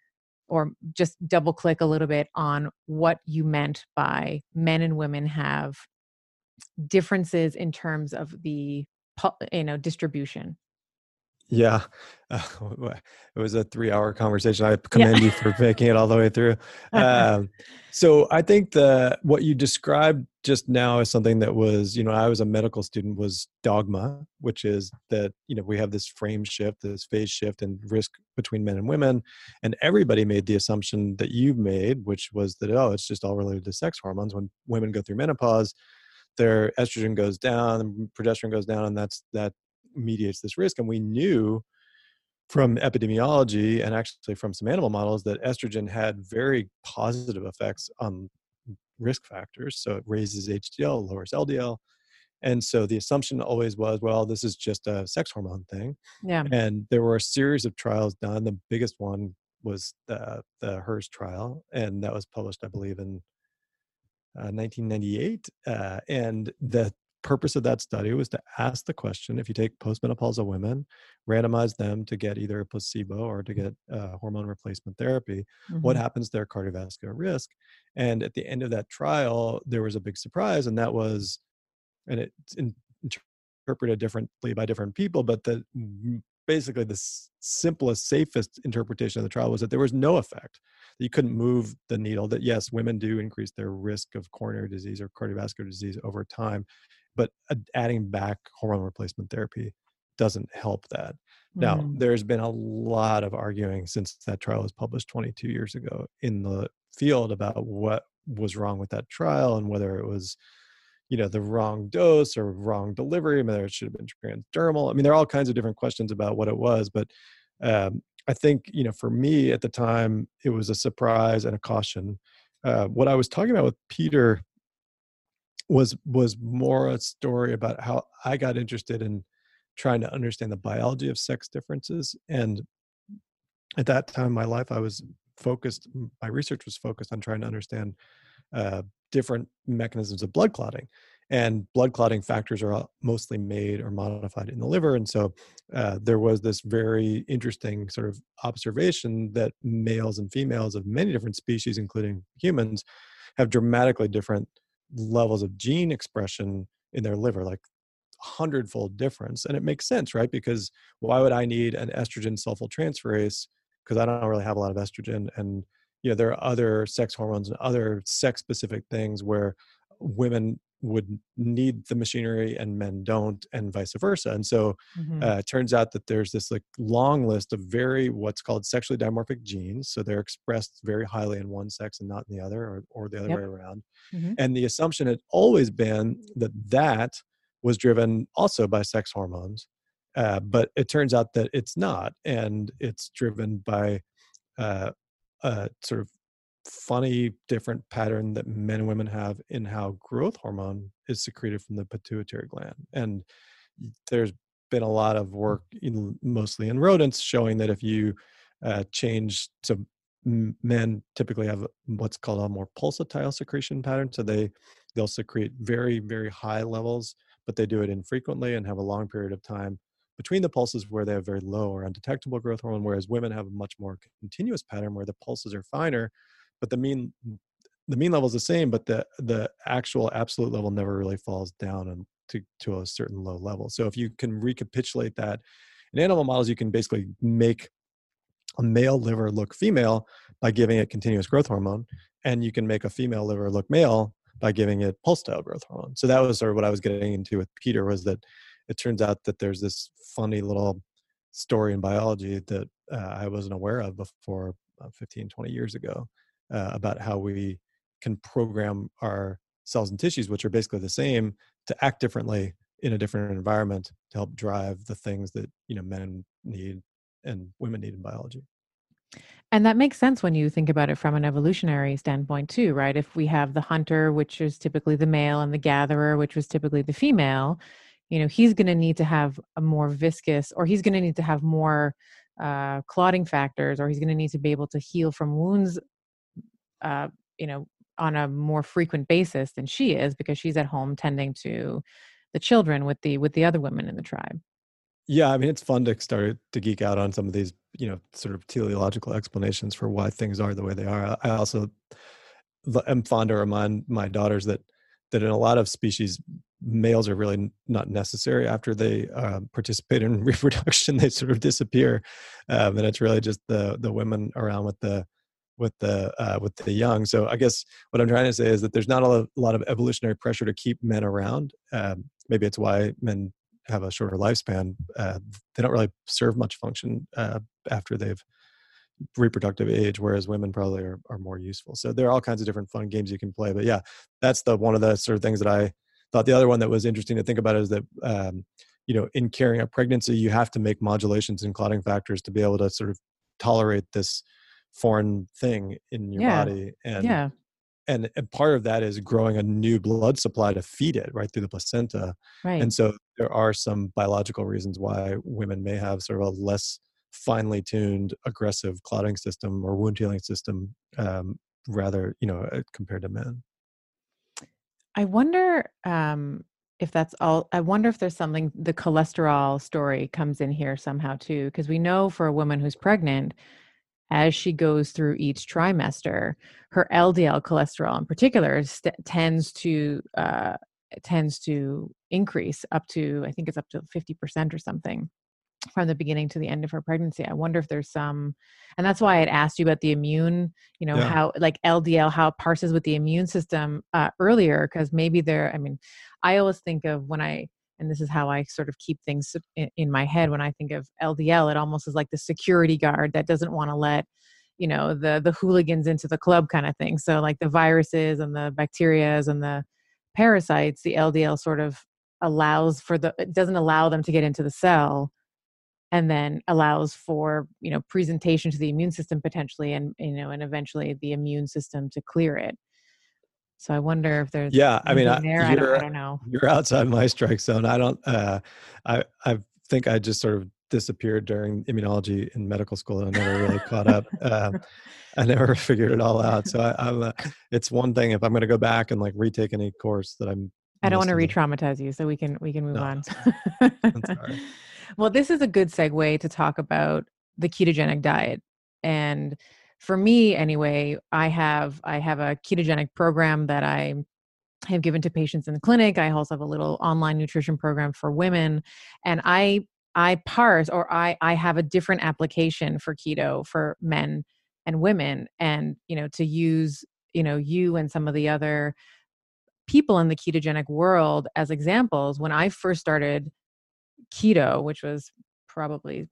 or just double click a little bit on what you meant by men and women have differences in terms of the, you know, distribution? Yeah. Uh, it was a three hour conversation. I Yeah. commend you for making it all the way through. Um, so I think the, what you described just now is something that was, you know, I was a medical student, was dogma, which is that, you know, we have this frame shift, this phase shift and risk between men and women. And everybody made the assumption that you made, which was that, oh, it's just all related to sex hormones. When women go through menopause, their estrogen goes down and progesterone goes down, and that's, that mediates this risk. And we knew from epidemiology and actually from some animal models that estrogen had very positive effects on risk factors. So it raises H D L, lowers L D L. And so the assumption always was, well, this is just a sex hormone thing. Yeah. And there were a series of trials done. The biggest one was the, the HERS trial. And that was published, I believe, in uh, nineteen ninety-eight. Uh, and the purpose of that study was to ask the question: if you take postmenopausal women, randomize them to get either a placebo or to get uh, hormone replacement therapy, mm-hmm. what happens to their cardiovascular risk? And at the end of that trial, there was a big surprise, and that was, and it's in, interpreted differently by different people, but the basically the simplest, safest interpretation of the trial was that there was no effect, that you couldn't move the needle, that yes, women do increase their risk of coronary disease or cardiovascular disease over time, but adding back hormone replacement therapy doesn't help that. Mm. Now, there's been a lot of arguing since that trial was published twenty-two years ago in the field about what was wrong with that trial and whether it was, you know, the wrong dose or wrong delivery, whether it should have been transdermal. I mean, there are all kinds of different questions about what it was, but um, I think, you know, for me at the time, it was a surprise and a caution. Uh, what I was talking about with Peter was was more a story about how I got interested in trying to understand the biology of sex differences. And at that time in my life, I was focused, my research was focused on trying to understand uh, different mechanisms of blood clotting. And blood clotting factors are mostly made or modified in the liver. And so uh, there was this very interesting sort of observation that males and females of many different species, including humans, have dramatically different levels of gene expression in their liver, like a hundredfold difference. And it makes sense, right? Because why would I need an estrogen sulfyltransferase? Because I don't really have a lot of estrogen. And, you know, there are other sex hormones and other sex specific things where women would need the machinery and men don't, and vice versa. And so mm-hmm. uh, it turns out that there's this like long list of very what's called sexually dimorphic genes. So they're expressed very highly in one sex and not in the other, or, or the other yep. way around. Mm-hmm. And the assumption had always been that that was driven also by sex hormones. Uh, but it turns out that it's not. And it's driven by uh, a sort of funny different pattern that men and women have in how growth hormone is secreted from the pituitary gland. And there's been a lot of work in, mostly in rodents, showing that if you uh, change, so men typically have what's called a more pulsatile secretion pattern. So they, they'll secrete very, very high levels, but they do it infrequently and have a long period of time between the pulses where they have very low or undetectable growth hormone, whereas women have a much more continuous pattern where the pulses are finer, but the mean the mean level is the same, but the the actual absolute level never really falls down and to, to a certain low level. So if you can recapitulate that in animal models, you can basically make a male liver look female by giving it continuous growth hormone, and you can make a female liver look male by giving it pulse style growth hormone. So that was sort of what I was getting into with Peter, was that it turns out that there's this funny little story in biology that uh, I wasn't aware of before uh, fifteen, twenty years ago, uh, about how we can program our cells and tissues, which are basically the same, to act differently in a different environment to help drive the things that, you know, men need and women need in biology. And that makes sense when you think about it from an evolutionary standpoint too, right? If we have the hunter, which is typically the male, and the gatherer, which was typically the female, you know, he's going to need to have a more viscous, or he's going to need to have more uh, clotting factors, or he's going to need to be able to heal from wounds, uh, you know, on a more frequent basis than she is, because she's at home tending to the children with the with the other women in the tribe. Yeah, I mean, it's fun to start to geek out on some of these, you know, sort of teleological explanations for why things are the way they are. I also am fond to remind my daughters that that in a lot of species, males are really not necessary after they uh, participate in reproduction. They sort of disappear, um, and it's really just the the women around with the with the uh, with the young. So I guess what I'm trying to say is that there's not a lot, a lot of evolutionary pressure to keep men around. Um, maybe it's why men have a shorter lifespan. Uh, they don't really serve much function uh, after they've reproductive age, whereas women probably are, are more useful. So there are all kinds of different fun games you can play. But yeah, that's the one of the sort of things that I thought. The other one that was interesting to think about is that, um, you know, in carrying a pregnancy, you have to make modulations in clotting factors to be able to sort of tolerate this foreign thing in your Yeah. body. And Yeah. And, and part of that is growing a new blood supply to feed it right through the placenta. Right. And so there are some biological reasons why women may have sort of a less finely tuned, aggressive clotting system or wound healing system, um, rather, you know, uh, compared to men. I wonder um, if that's all. I wonder if there's something, the cholesterol story comes in here somehow too, because we know for a woman who's pregnant, as she goes through each trimester, her L D L cholesterol in particular st- tends to uh, tends to increase up to, I think it's up to fifty percent or something from the beginning to the end of her pregnancy. I wonder if there's some, and that's why I had asked you about the immune, you know, Yeah. how like L D L, how it parses with the immune system uh, earlier, because maybe there, I mean, I always think of when I, and this is how I sort of keep things in, in my head. When I think of L D L, it almost is like the security guard that doesn't want to let, you know, the the hooligans into the club kind of thing. So like the viruses and the bacterias and the parasites, the L D L sort of allows for the, it doesn't allow them to get into the cell, and then allows for, you know, presentation to the immune system potentially, and, you know, and eventually the immune system to clear it. So I wonder if there's Yeah, I mean, I, anything there. I don't, I you're don't know. you're outside my strike zone. I don't. Uh, I I think I just sort of disappeared during immunology in medical school, and I never really caught up. Um, I never figured it all out. So I, I'm. Uh, it's one thing if I'm going to go back and like retake any course that I'm. I don't want to missed in the- re-traumatize you, so we can we can move No, on. I'm sorry. Well, this is a good segue to talk about the ketogenic diet. And for me anyway, I have I have a ketogenic program that I have given to patients in the clinic. I also have a little online nutrition program for women. And I I parse, or I I have a different application for keto for men and women. And, you know, to use, you know, you and some of the other people in the ketogenic world as examples. When I first started keto, which was probably,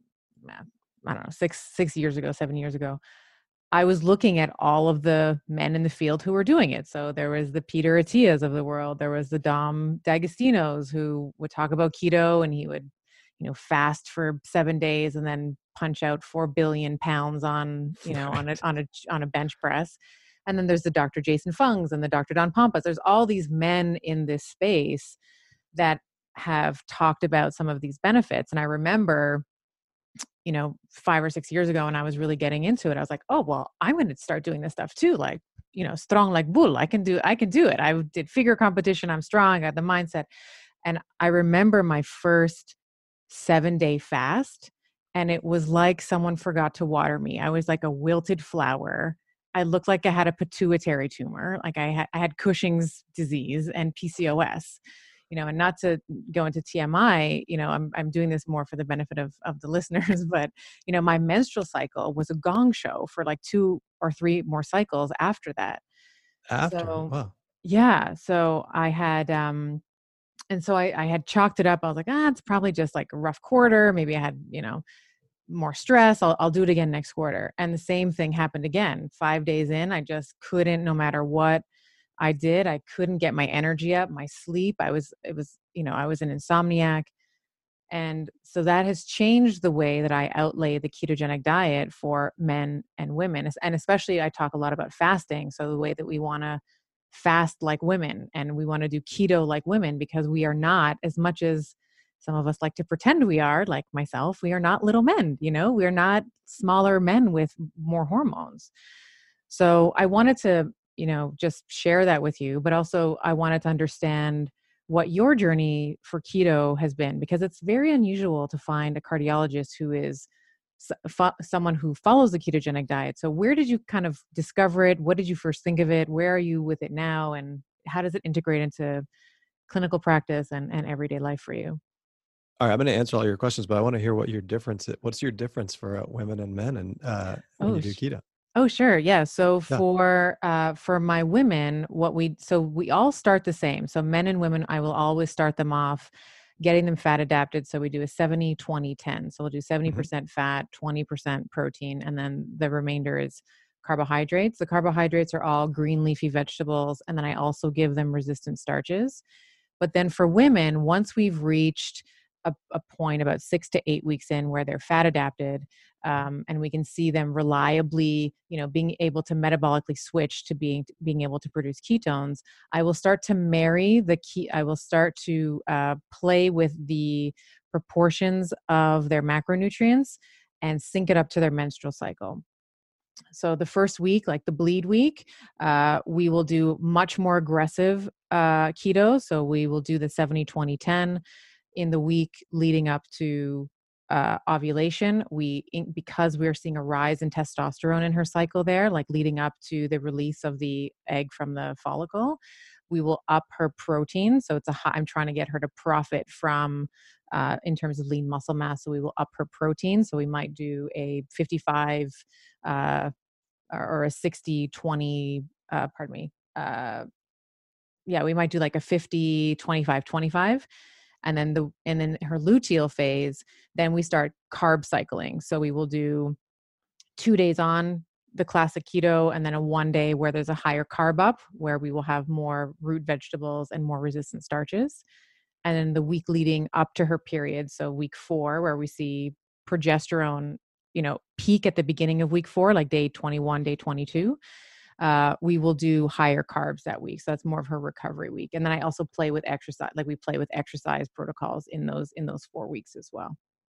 I don't know, six, six years ago, seven years ago, I was looking at all of the men in the field who were doing it. So there was the Peter Attias of the world. There was the Dom D'Agostino's who would talk about keto, and he would, you know, fast for seven days and then punch out four billion pounds on, you know, on a, on a, on a bench press. And then there's the Doctor Jason Fungs and the Doctor Don Pompas. There's all these men in this space that have talked about some of these benefits. And I remember, you know, five or six years ago when I was really getting into it, I was like, oh, well, I'm going to start doing this stuff too. Like, you know, strong like bull. I can do, I can do it. I did figure competition. I'm strong. I had the mindset. And I remember my first seven day fast, and it was like someone forgot to water me. I was like a wilted flower. I looked like I had a pituitary tumor. Like I had, I had Cushing's disease and P C O S. You know, and not to go into T M I, you know, I'm I'm doing this more for the benefit of of the listeners, but, you know, my menstrual cycle was a gong show for like two or three more cycles after that. After, So wow. Yeah. So I had, um, and so I, I had chalked it up. I was like, ah, it's probably just like a rough quarter. Maybe I had, you know, more stress. I'll, I'll do it again next quarter. And the same thing happened again. Five days in, I just couldn't, no matter what I did, I couldn't get my energy up, my sleep. I was, it was, you know, I was an insomniac. And so that has changed the way that I outlay the ketogenic diet for men and women. Es- And especially, I talk a lot about fasting. So the way that we want to fast like women and we want to do keto like women, because we are not, as much as some of us like to pretend we are, like myself, we are not little men, you know, we're not smaller men with more hormones. So I wanted to, you know, just share that with you, but also I wanted to understand what your journey for keto has been, because it's very unusual to find a cardiologist who is s- fo- someone who follows the ketogenic diet. So where did you kind of discover it? What did you first think of it? Where are you with it now? And how does it integrate into clinical practice and, and everyday life for you? All right, I'm going to answer all your questions, but I want to hear what your difference is. What's your difference for uh, women and men and uh, when Oh, you do keto? Oh, sure. Yeah. So Yeah. for uh for my women, what we so we all start the same. So men and women, I will always start them off getting them fat adapted. So we do a seventy twenty ten. So we'll do Mhm. seventy percent fat, twenty percent protein, and then the remainder is carbohydrates. The carbohydrates are all green leafy vegetables, and then I also give them resistant starches. But then for women, once we've reached a, a point about six to eight weeks in where they're fat adapted, um, and we can see them reliably, you know, being able to metabolically switch to being being able to produce ketones, I will start to marry the key. I will start to uh, play with the proportions of their macronutrients and sync it up to their menstrual cycle. So the first week, like the bleed week, uh, we will do much more aggressive uh, keto. So we will do the seventy twenty ten in the week leading up to uh, ovulation. We, in, because we're seeing a rise in testosterone in her cycle there, like leading up to the release of the egg from the follicle, we will up her protein. So it's a high, I'm trying to get her to profit from uh, in terms of lean muscle mass. So we will up her protein. So we might do a fifty-five uh, or a sixty twenty, uh, pardon me. Uh, yeah, we might do like a fifty twenty-five twenty-five. And then the, and then her luteal phase, then we start carb cycling. So we will do two days on the classic keto and then a one day where there's a higher carb up where we will have more root vegetables and more resistant starches. And then the week leading up to her period, so week four, where we see progesterone, you know, peak at the beginning of week four, like day twenty-one, day twenty-two, uh, we will do higher carbs that week. So that's more of her recovery week. And then I also play with exercise, like we play with exercise protocols in those in those four weeks as well.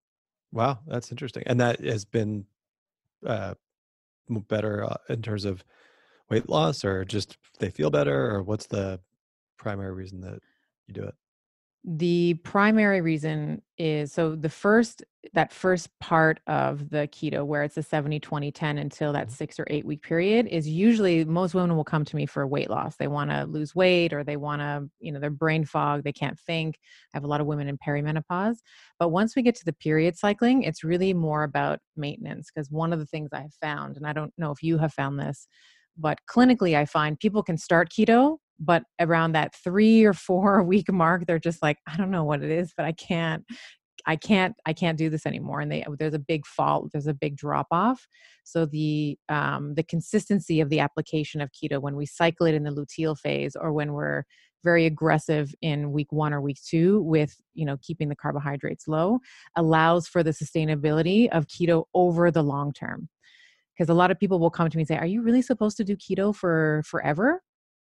Wow, that's interesting. And that has been uh, m- better uh, in terms of weight loss, or just they feel better, or what's the primary reason that you do it? The primary reason is, so the first, that first part of the keto where it's a seventy twenty ten until that Mhm. six or eight week period is usually most women will come to me for weight loss. They want to lose weight or they want to, you know, they're brain fog, they can't think. I have a lot of women in perimenopause. But once we get to the period cycling, it's really more about maintenance, because one of the things I have found, and I don't know if you have found this, but clinically, I find people can start keto, but around that three or four week mark, they're just like, I don't know what it is, but I can't, I can't, I can't do this anymore. And they, there's a big fall, there's a big drop off. So the, um, the consistency of the application of keto when we cycle it in the luteal phase, or when we're very aggressive in week one or week two with, you know, keeping the carbohydrates low, allows for the sustainability of keto over the long term. Because a lot of people will come to me and say, are you really supposed to do keto for forever?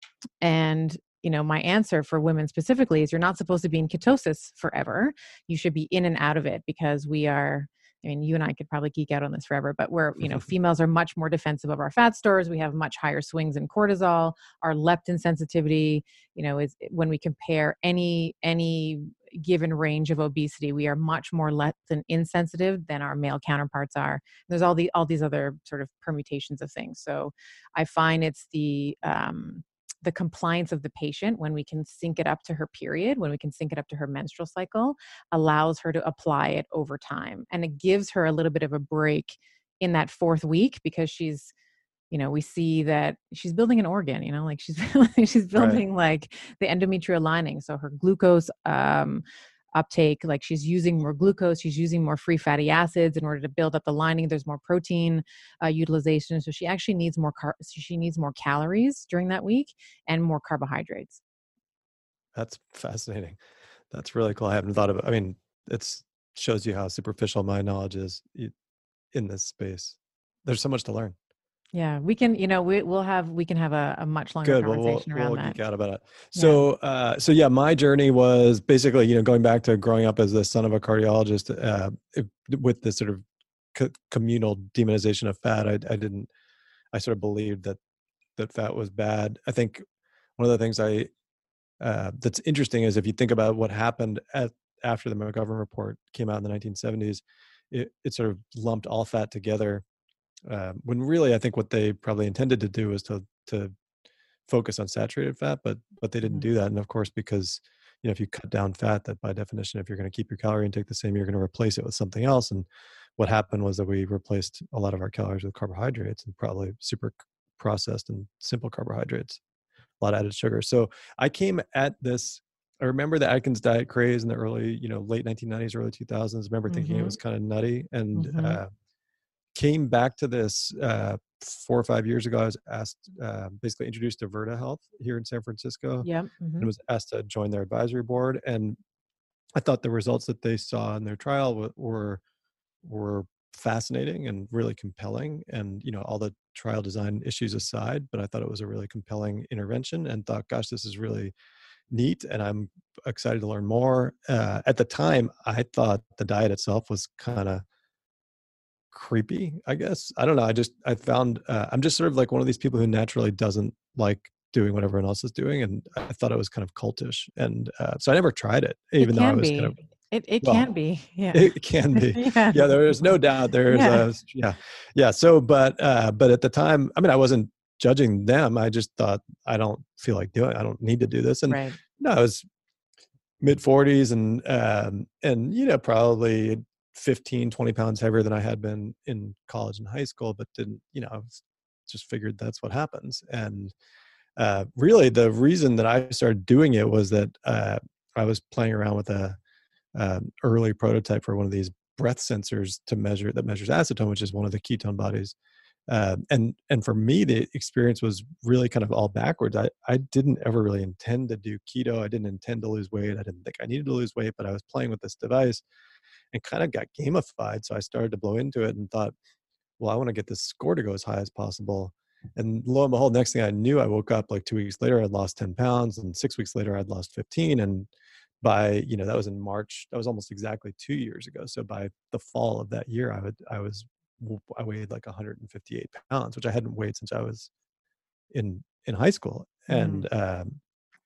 And, you know, my answer for women specifically is you're not supposed to be in ketosis forever. You should be in and out of it, because we are, I mean, you and I could probably geek out on this forever, but we're, you know, females are much more defensive of our fat stores. We have much higher swings in cortisol. Our leptin sensitivity, you know, is when we compare any, any given range of obesity, we are much more leptin insensitive than our male counterparts are. There's all the, all these other sort of permutations of things. So I find it's the, um, the compliance of the patient when we can sync it up to her period, when we can sync it up to her menstrual cycle, allows her to apply it over time. And it gives her a little bit of a break in that fourth week, because she's you know, we see that she's building an organ, you know, like she's she's Right. building like the endometrial lining. So her glucose um, uptake, like she's using more glucose, she's using more free fatty acids in order to build up the lining. There's more protein uh, utilization. So she actually needs more car- so she needs more calories during that week and more carbohydrates. That's fascinating. That's really cool. I haven't thought of it. I mean, it's shows you how superficial my knowledge is y- in this space. There's so much to learn. Yeah, we can, you know, we, we'll have, we can have a, a much longer Good. Well, we'll conversation around we'll that. geek out about it. Yeah. So, uh, so yeah, my journey was basically, you know, going back to growing up as the son of a cardiologist, uh, it, with this sort of co- communal demonization of fat. I, I didn't. I sort of believed that that fat was bad. I think one of the things I uh, that's interesting is if you think about what happened at after the McGovern report came out in the nineteen seventies, it, it sort of lumped all fat together. Uh, when really, I think what they probably intended to do was to to focus on saturated fat, but but they didn't Mhm. do that. And of course, because you know if you cut down fat, that by definition, if you're going to keep your calorie intake the same, you're going to replace it with something else. And what happened was that we replaced a lot of our calories with carbohydrates, and probably super c- processed and simple carbohydrates, a lot of added sugar. So I came at this. I remember the Atkins diet craze in the early, you know, late nineteen nineties, early two thousands. I remember thinking it Mhm. was kind of nutty, and Mhm. uh, came back to this uh, four or five years ago. I was asked, uh, basically introduced to Virta Health here in San Francisco, Yep. and Mhm. was asked to join their advisory board. And I thought the results that they saw in their trial were were, were fascinating and really compelling. And you know, all the trial design issues aside, but I thought it was a really compelling intervention, and thought, gosh, this is really neat, and I'm excited to learn more. Uh, at the time, I thought the diet itself was kind of creepy, I guess. I don't know. I just I found uh, I'm just sort of like one of these people who naturally doesn't like doing what everyone else is doing, and I thought it was kind of cultish, and uh, so I never tried it, It even though I can was kind be. of It it can well. be. Yeah. It can be, Yeah. yeah. There is no doubt. There's Yeah. a yeah, yeah. So, but uh, but at the time, I mean, I wasn't judging them. I just thought I don't feel like doing. I don't need to do this, and Right. no, I was mid forties and um and you know probably fifteen, twenty pounds heavier than I had been in college and high school, but didn't, you know, I was just figured that's what happens. And uh really the reason that I started doing it was that uh I was playing around with a um, early prototype for one of these breath sensors to measure that measures acetone, which is one of the ketone bodies. Uh, and and for me, the experience was really kind of all backwards. I I didn't ever really intend to do keto. I didn't intend to lose weight. I didn't think I needed to lose weight, but I was playing with this device and kind of got gamified. So I started to blow into it and thought, well, I want to get this score to go as high as possible. And lo and behold, next thing I knew, I woke up like two weeks later, I'd lost ten pounds, and six weeks later, I'd lost fifteen. And by, you know, that was in March, that was almost exactly two years ago. So by the fall of that year, I would, I was, I weighed like one hundred fifty-eight pounds, which I hadn't weighed since I was in, in high school. Mm. And, um,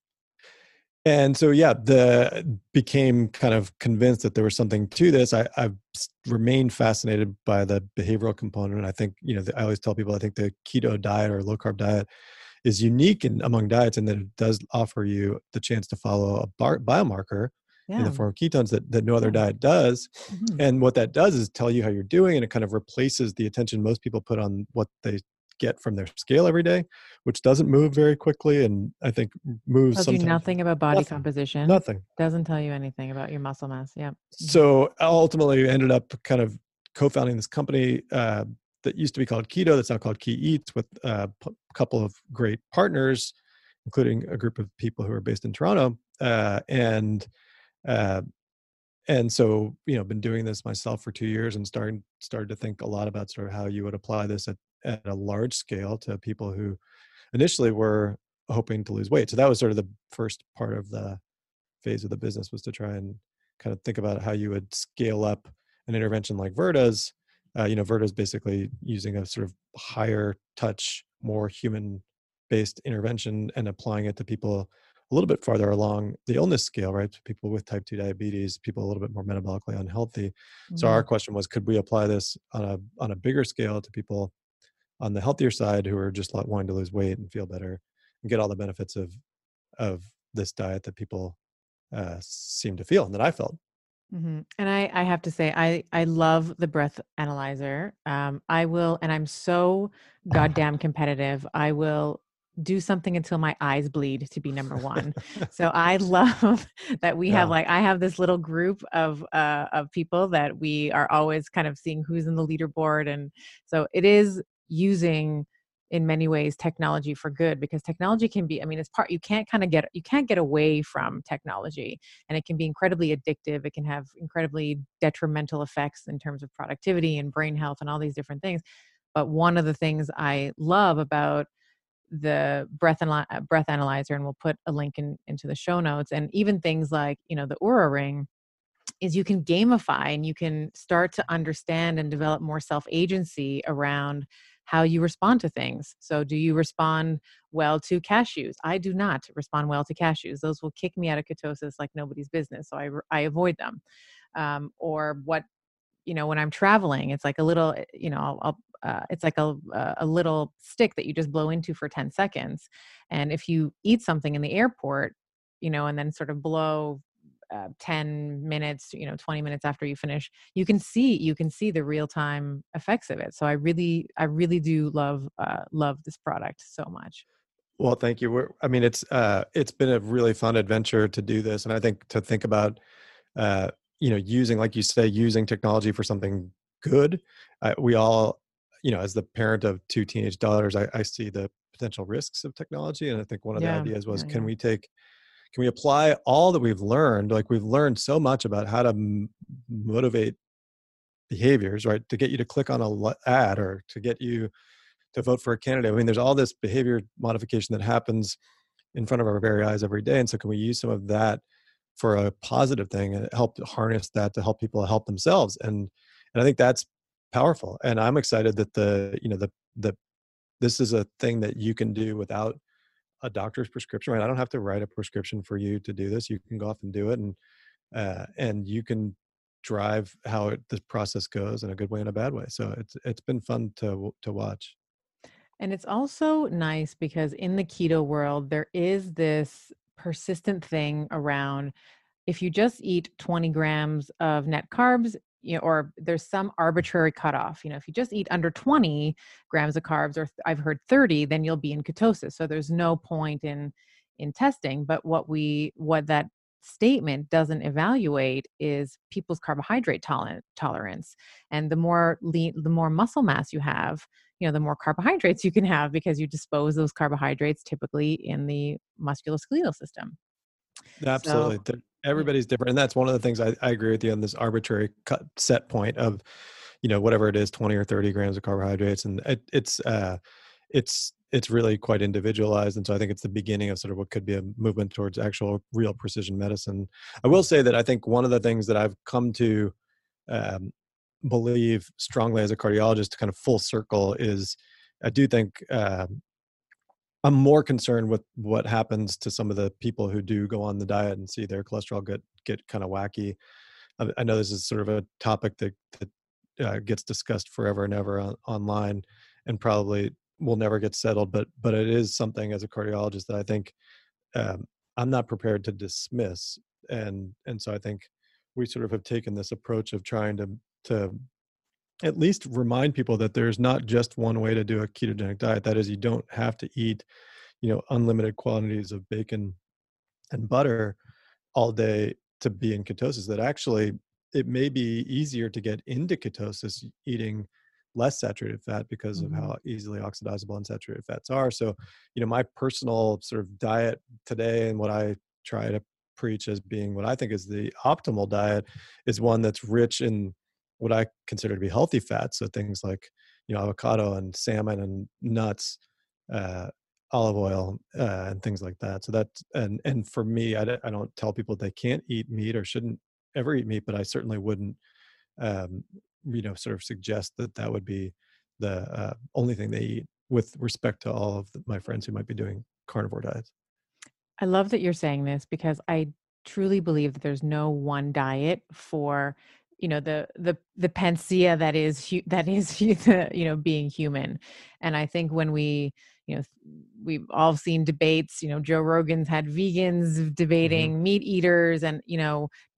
and so, yeah, the became kind of convinced that there was something to this. I, I've s- remained fascinated by the behavioral component. I think, you know, the, I always tell people, I think the keto diet or low carb diet is unique in, among diets, in that it does offer you the chance to follow a bar, biomarker in the Yeah. form of ketones that, that no other Yeah. diet does. Mhm. And what that does is tell you how you're doing, and it kind of replaces the attention most people put on what they get from their scale every day, which doesn't move very quickly, and I think moves Tells you sometimes nothing about body nothing, composition. nothing. Doesn't tell you anything about your muscle mass. Yeah. Mhm. So I ultimately ended up kind of co-founding this company uh, that used to be called Keto, that's now called Key Eats, with a p- couple of great partners, including a group of people who are based in Toronto. Uh, and uh, and so, you know, been doing this myself for two years and starting started to think a lot about sort of how you would apply this at, at a large scale to people who initially were hoping to lose weight. So that was sort of the first part of the phase of the business, was to try and kind of think about how you would scale up an intervention like Virta's. Uh, you know, Virta's basically using a sort of higher touch, more human based intervention and applying it to people a little bit farther along the illness scale, right? So people with type two diabetes, people a little bit more metabolically unhealthy. So our Mhm. question was, could we apply this on a on a bigger scale to people on the healthier side who are just like wanting to lose weight and feel better and get all the benefits of of this diet that people uh, seem to feel and that I felt. Mm-hmm. And I, I have to say, I, I love the breath analyzer. Um, I will, and I'm so goddamn competitive. I will do something until my eyes bleed to be number one. So I love that we have Yeah. like, I have this little group of, uh, of people that we are always kind of seeing who's in the leaderboard. And so it is using in many ways technology for good, because technology can be, I mean, it's part, you can't kind of get, you can't get away from technology, and it can be incredibly addictive. It can have incredibly detrimental effects in terms of productivity and brain health and all these different things. But one of the things I love about the breath and breath analyzer, and we'll put a link in, into the show notes, and even things like, you know, the Oura ring, is you can gamify and you can start to understand and develop more self-agency around how you respond to things. So do you respond well to cashews? I do not respond well to cashews. Those will kick me out of ketosis like nobody's business. So I, I avoid them. Um, or what, you know, when I'm traveling, it's like a little, you know, I'll, I'll uh, it's like a, a little stick that you just blow into for ten seconds. And if you eat something in the airport, you know, and then sort of blow uh, ten minutes, you know, twenty minutes after you finish, you can see, you can see the real time effects of it. So I really, I really do love, uh, love this product so much. Well, thank you. We're, I mean, it's uh, it's been a really fun adventure to do this, and I think to think about, uh, you know, using, like you say, using technology for something good. Uh, we all, you know, as the parent of two teenage daughters, I, I see the potential risks of technology, and I think one of the Yeah. ideas was, Yeah. can Yeah. we take, can we apply all that we've learned? Like we've learned so much about how to m- motivate behaviors, right? To get you to click on a l- ad or to get you to vote for a candidate. I mean, there's all this behavior modification that happens in front of our very eyes every day. And so can we use some of that for a positive thing and help harness that to help people help themselves? And and I think that's powerful. And I'm excited that the, you know, the the this is a thing that you can do without a doctor's prescription, right? I don't have to write a prescription for you to do this. You can go off and do it, and uh, and you can drive how it, this process goes in a good way and a bad way. So it's it's been fun to to watch. And it's also nice because in the keto world, there is this persistent thing around, if you just eat twenty grams of net carbs, you know, or there's some arbitrary cutoff, you know, if you just eat under twenty grams of carbs, or th- I've heard thirty, then you'll be in ketosis. So there's no point in in testing. But what we what that statement doesn't evaluate is people's carbohydrate tolerant tolerance. And the more lean, the more muscle mass you have, you know, the more carbohydrates you can have, because you dispose those carbohydrates typically in the musculoskeletal system. Absolutely. So They're- yeah. Everybody's different. And that's one of the things I, I agree with you on, this arbitrary cut set point of, you know, whatever it is, twenty or thirty grams of carbohydrates. And it, it's, uh, it's, it's really quite individualized. And so I think it's the beginning of sort of what could be a movement towards actual real precision medicine. I will say that I think one of the things that I've come to um, believe strongly as a cardiologist, to kind of full circle, is I do think, um, I'm more concerned with what happens to some of the people who do go on the diet and see their cholesterol get get kind of wacky. I, I know this is sort of a topic that that uh, gets discussed forever and ever on, online, and probably will never get settled. But but it is something as a cardiologist that I think um, I'm not prepared to dismiss, and and so I think we sort of have taken this approach of trying to to at least remind people that there's not just one way to do a ketogenic diet. That is, you don't have to eat, you know, unlimited quantities of bacon and butter all day to be in ketosis. That actually it may be easier to get into ketosis eating less saturated fat because of Mhm. how easily oxidizable unsaturated fats are. So, you know, my personal sort of diet today, and what I try to preach as being what I think is the optimal diet, is one that's rich in what I consider to be healthy fats. So things like, you know, avocado and salmon and nuts, uh, olive oil, uh, and things like that. So that, and and for me, I, d- I don't tell people they can't eat meat or shouldn't ever eat meat, but I certainly wouldn't, um, you know, sort of suggest that that would be the uh, only thing they eat, with respect to all of the, my friends who might be doing carnivore diets. I love that you're saying this, because I truly believe that there's no one diet for, you know, the the the panacea that is hu- that is hu- the, you know, being human. And I think when we, you know, we've all seen debates, you know, Joe Rogan's had vegans Hmm. debating meat eaters, and, you know,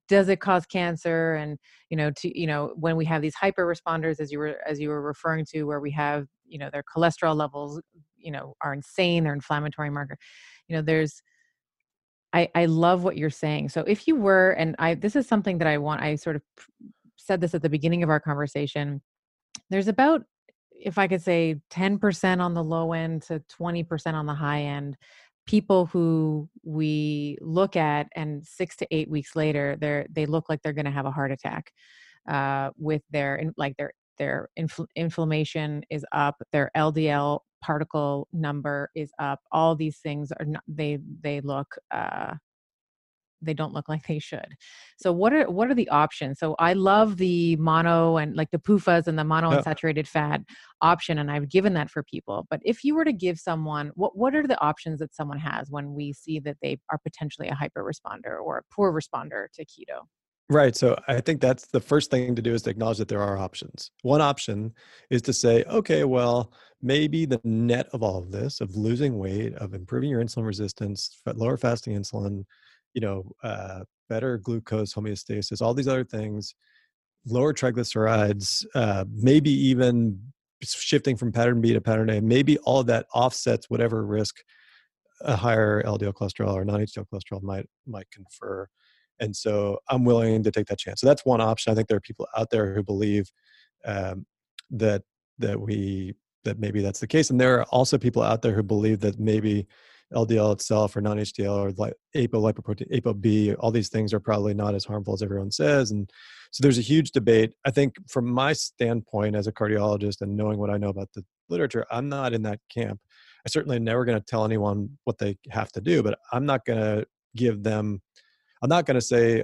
does it cause cancer? And, you know, to, you know, when we have these hyper responders, as you were, as you were referring to, where we have, you know, their cholesterol levels, you know, are insane, their inflammatory marker, you know, there's, I, I love what you're saying. So if you were, and I, this is something that I want, I sort of said this at the beginning of our conversation, there's about, if I could say ten percent on the low end to twenty percent on the high end, people who we look at and six to eight weeks later, they're, they look like they're going to have a heart attack, uh, with their, in, like their, their infl- inflammation is up, their L D L particle number is up. All these things are not, they, they look, uh, they don't look like they should. So what are, what are the options? So I love the mono and like the P U F As and the Yeah. monounsaturated fat option. And I've given that for people, but if you were to give someone, what, what are the options that someone has when we see that they are potentially a hyper responder or a poor responder to keto? Right. So I think that's the first thing to do, is to acknowledge that there are options. One option is to say, okay, well, maybe the net of all of this, of losing weight, of improving your insulin resistance, fa- lower fasting insulin, you know, uh, better glucose homeostasis, all these other things, lower triglycerides, uh, maybe even shifting from pattern B to pattern A, maybe all of that offsets whatever risk a higher L D L cholesterol or non-H D L cholesterol might might confer. And so I'm willing to take that chance. So that's one option. I think there are people out there who believe um, that that we that maybe that's the case, and there are also people out there who believe that maybe L D L itself or non-H D L or like apolipoprotein, ApoB, all these things are probably not as harmful as everyone says. And so there's a huge debate. I think from my standpoint as a cardiologist and knowing what I know about the literature, I'm not in that camp. I certainly never going to tell anyone what they have to do, but I'm not going to give them, I'm not going to say,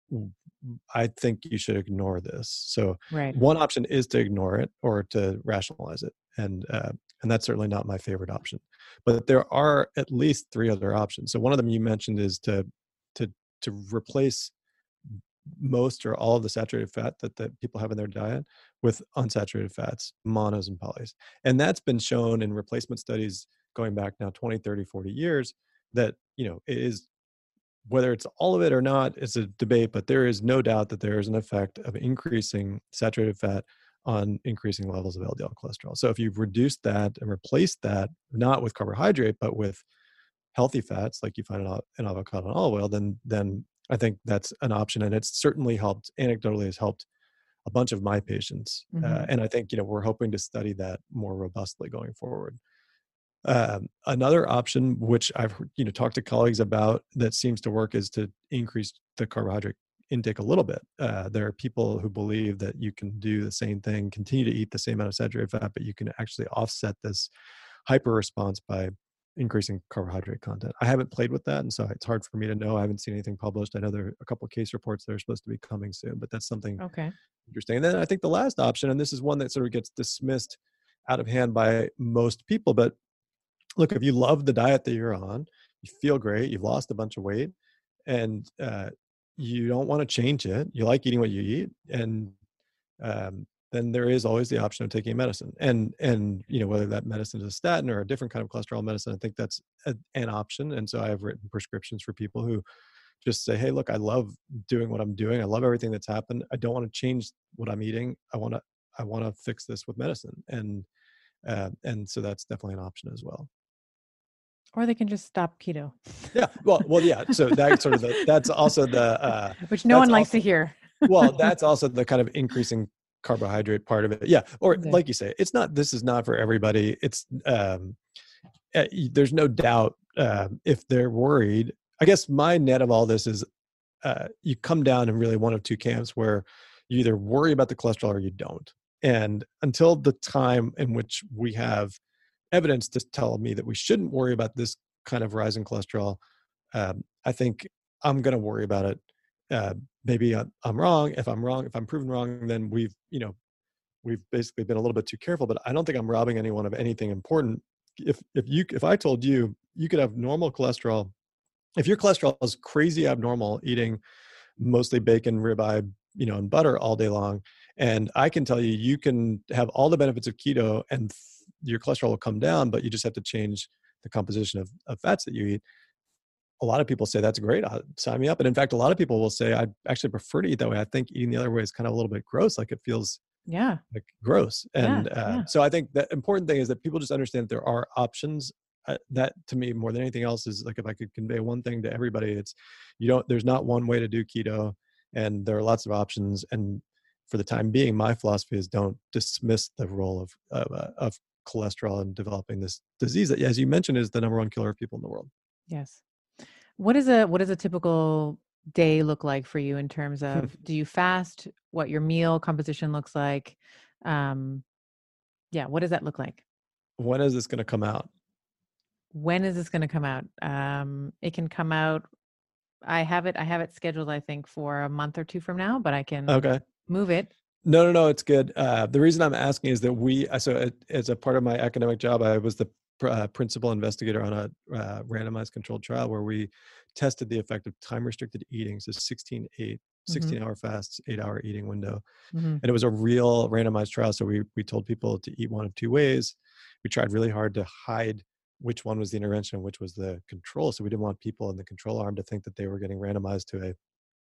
I think you should ignore this. So Right. one option is to ignore it or to rationalize it. And, uh, and that's certainly not my favorite option, but there are at least three other options. So one of them you mentioned is to, to, to replace most or all of the saturated fat that, that people have in their diet with unsaturated fats, monos and polys. And that's been shown in replacement studies going back now twenty, thirty, forty years that, you know, it is, whether it's all of it or not, it's a debate, but there is no doubt that there is an effect of increasing saturated fat on increasing levels of L D L cholesterol. So if you've reduced that and replaced that, not with carbohydrate, but with healthy fats like you find in, in avocado and olive oil, then then I think that's an option, and it's certainly helped. Anecdotally, has helped a bunch of my patients, Mm-hmm. uh, and I think, you know, we're hoping to study that more robustly going forward. Um, another option, which I've you know talked to colleagues about, that seems to work, is to increase the carbohydrate intake a little bit. Uh, there are people who believe that you can do the same thing, continue to eat the same amount of saturated fat, but you can actually offset this hyper response by increasing carbohydrate content. I haven't played with that, and so it's hard for me to know. I haven't seen anything published. I know there are a couple of case reports that are supposed to be coming soon, but that's something Okay. interesting. And then I think the last option, and this is one that sort of gets dismissed out of hand by most people, but look, if you love the diet that you're on, you feel great, you've lost a bunch of weight, and uh, you don't want to change it, you like eating what you eat, and um, then there is always the option of taking medicine. And, and you know, whether that medicine is a statin or a different kind of cholesterol medicine, I think that's a, an option. And so I have written prescriptions for people who just say, hey, look, I love doing what I'm doing. I love everything that's happened. I don't want to change what I'm eating. I want to, I want to fix this with medicine. And, uh, and so that's definitely an option as well. Or they can just stop keto. Yeah. Well, well, yeah. So that's sort of the, that's also the, uh, which no one likes also, to hear. well, that's also the kind of increasing carbohydrate part of it. Yeah. Or Okay. like you say, it's not, this is not for everybody. It's, um, uh, there's no doubt, uh, if they're worried. I guess my net of all this is, uh, you come down in really one of two camps, where you either worry about the cholesterol or you don't. And until the time in which we have evidence to tell me that we shouldn't worry about this kind of rise in cholesterol, um, I think I'm going to worry about it. Uh, maybe I'm, I'm wrong. If I'm wrong, if I'm proven wrong, then we've, you know, we've basically been a little bit too careful, but I don't think I'm robbing anyone of anything important. If, if you, if I told you, you could have normal cholesterol, if your cholesterol is crazy abnormal, eating mostly bacon, ribeye, you know, and butter all day long, and I can tell you, you can have all the benefits of keto and f- your cholesterol will come down, but you just have to change the composition of, of fats that you eat. a lot of people say that's great. I'll sign me up. And in fact, a lot of people will say, I actually prefer to eat that way. I think eating the other way is kind of a little bit gross. Like it feels Yeah. like gross. Yeah. And uh, Yeah. so I think the important thing is that people just understand that there are options. Uh, that to me, more than anything else, is like, if I could convey one thing to everybody, it's, you don't, there's not one way to do keto, and there are lots of options. And for the time being, my philosophy is don't dismiss the role of, of, uh, of cholesterol in developing this disease that, as you mentioned, is the number one killer of people in the world. Yes. What is a what does a typical day look like for you in terms of, do you fast? What your meal composition looks like? Um, yeah, what does that look like? When is this going to come out? When is this going to come out? Um, it can come out. I have it. I have it scheduled, I think, for a month or two from now, but I can Okay. move it. No, no, no, it's good. Uh, the reason I'm asking is that we, so it, as a part of my academic job, I was the uh, principal investigator on a uh, randomized controlled trial where we tested the effect of time restricted eating. So sixteen, eight, sixteen hour fasts, eight hour eating window. Mm-hmm. And it was a real randomized trial. So we, we told people to eat one of two ways. We tried really hard to hide which one was the intervention and which was the control. So we didn't want people in the control arm to think that they were getting randomized to a,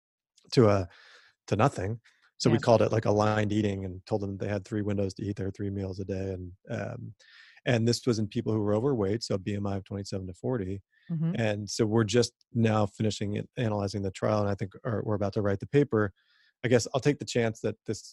to a, to nothing. So Yeah. we called it like aligned eating and told them they had three windows to eat their three meals a day. And, um, and this was in people who were overweight. So B M I of twenty-seven to forty. Mm-hmm. And so we're just now finishing it, analyzing the trial. And I think or we're about to write the paper. I guess I'll take the chance that this,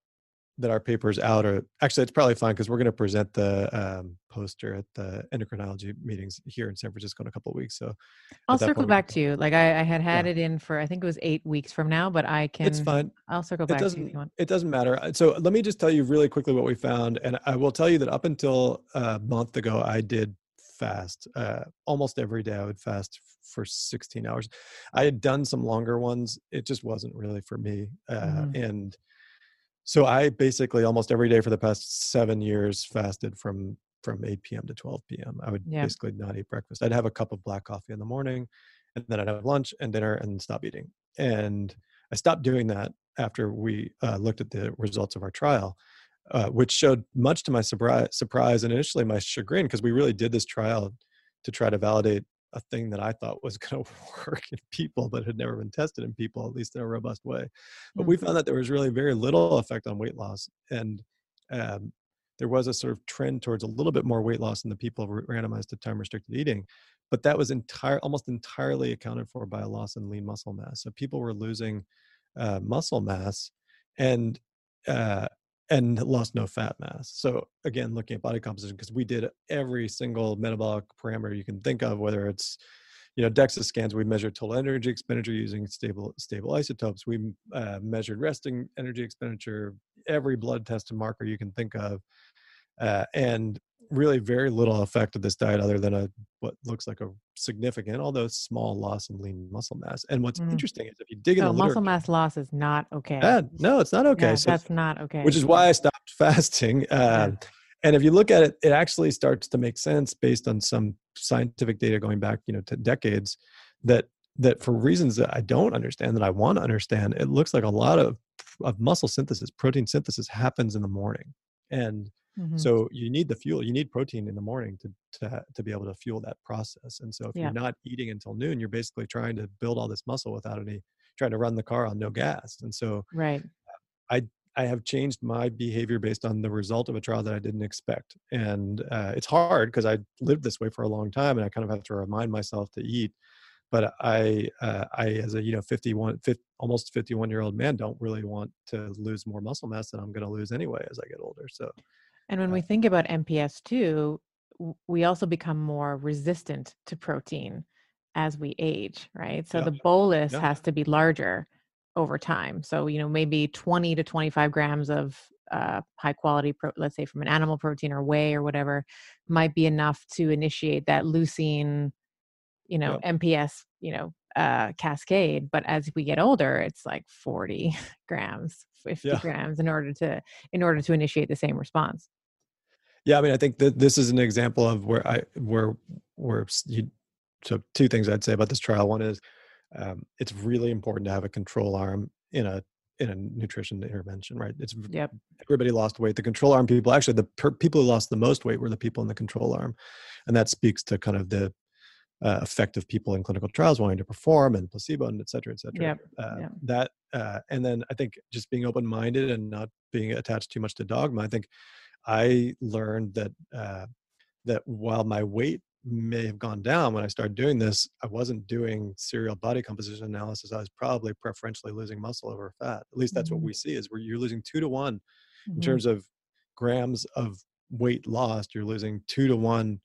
that our paper's out, or actually it's probably fine because we're going to present the um, poster at the endocrinology meetings here in San Francisco in a couple of weeks. So I'll circle back to you. Like I, I had had yeah. it in for, I think it was eight weeks from now, but I can, it's fine. I'll circle It back to doesn't, you if you want. it doesn't matter. So let me just tell you really quickly what we found. And I will tell you that up until a month ago, I did fast uh, almost every day. I would fast for sixteen hours. I had done some longer ones. It just wasn't really for me. Uh, Mm-hmm. And so I basically almost every day for the past seven years fasted from, from eight p.m. to twelve p.m. I would Yeah. basically not eat breakfast. I'd have a cup of black coffee in the morning, and then I'd have lunch and dinner and stop eating. And I stopped doing that after we uh, looked at the results of our trial, uh, which showed, much to my surprise, surprise and initially my chagrin, because we really did this trial to try to validate a thing that I thought was going to work in people, but had never been tested in people, at least in a robust way. But Mm. we found that there was really very little effect on weight loss. And um, there was a sort of trend towards a little bit more weight loss in the people randomized to time restricted eating. But that was entire, almost entirely accounted for by a loss in lean muscle mass. So people were losing uh, muscle mass and uh, and lost no fat mass. So again, looking at body composition, because we did every single metabolic parameter you can think of, whether it's, you know, DEXA scans, we measured total energy expenditure using stable stable isotopes. We uh, measured resting energy expenditure, every blood test and marker you can think of, uh, and really very little effect of this diet other than a what looks like a significant, although small, loss in lean muscle mass. And what's Mm. interesting is if you dig in So the muscle literature, mass loss is not okay. bad. No, it's not okay. Yeah, So that's not okay. which is why I stopped fasting. Uh, Yeah. And if you look at it, it actually starts to make sense based on some scientific data going back, you know, to decades, that that for reasons that I don't understand, that I want to understand, it looks like a lot of of muscle synthesis, protein synthesis happens in the morning. And Mhm. so you need the fuel, you need protein in the morning to to to be able to fuel that process. And so if Yeah. you're not eating until noon, you're basically trying to build all this muscle without any, trying to run the car on no gas. And so Right. I I have changed my behavior based on the result of a trial that I didn't expect. And uh, it's hard because I lived this way for a long time, and I kind of have to remind myself to eat. But I, uh, I as a you know fifty-one, fifty, almost fifty-one year old man, don't really want to lose more muscle mass than I'm going to lose anyway as I get older. So, And when uh, we think about M P S two, w- we also become more resistant to protein as we age, right? So yeah, the bolus yeah, has to be larger over time. So, you know, maybe twenty to twenty-five grams of uh, high quality, pro- let's say from an animal protein or whey or whatever, might be enough to initiate that leucine, you know, yeah. M P S, you know, uh, cascade. But as we get older, it's like forty grams, fifty Yeah. grams in order to, in order to initiate the same response. Yeah, I mean, I think that this is an example of where I where where you. So two things I'd say about this trial. One is um, it's really important to have a control arm in a in a nutrition intervention, right? It's Yep. everybody lost weight. The control arm people, actually, the per, people who lost the most weight were the people in the control arm, and that speaks to kind of the uh, effective people in clinical trials wanting to perform, and placebo, and et cetera, et cetera. Yep. Uh, Yep. That, uh, and then I think just being open-minded and not being attached too much to dogma. I think I learned that uh, that while my weight may have gone down when I started doing this, I wasn't doing serial body composition analysis. I was probably preferentially losing muscle over fat. At least that's what Mhm. we see, is where you're losing two to one in Mhm. terms of grams of weight lost. You're losing two to one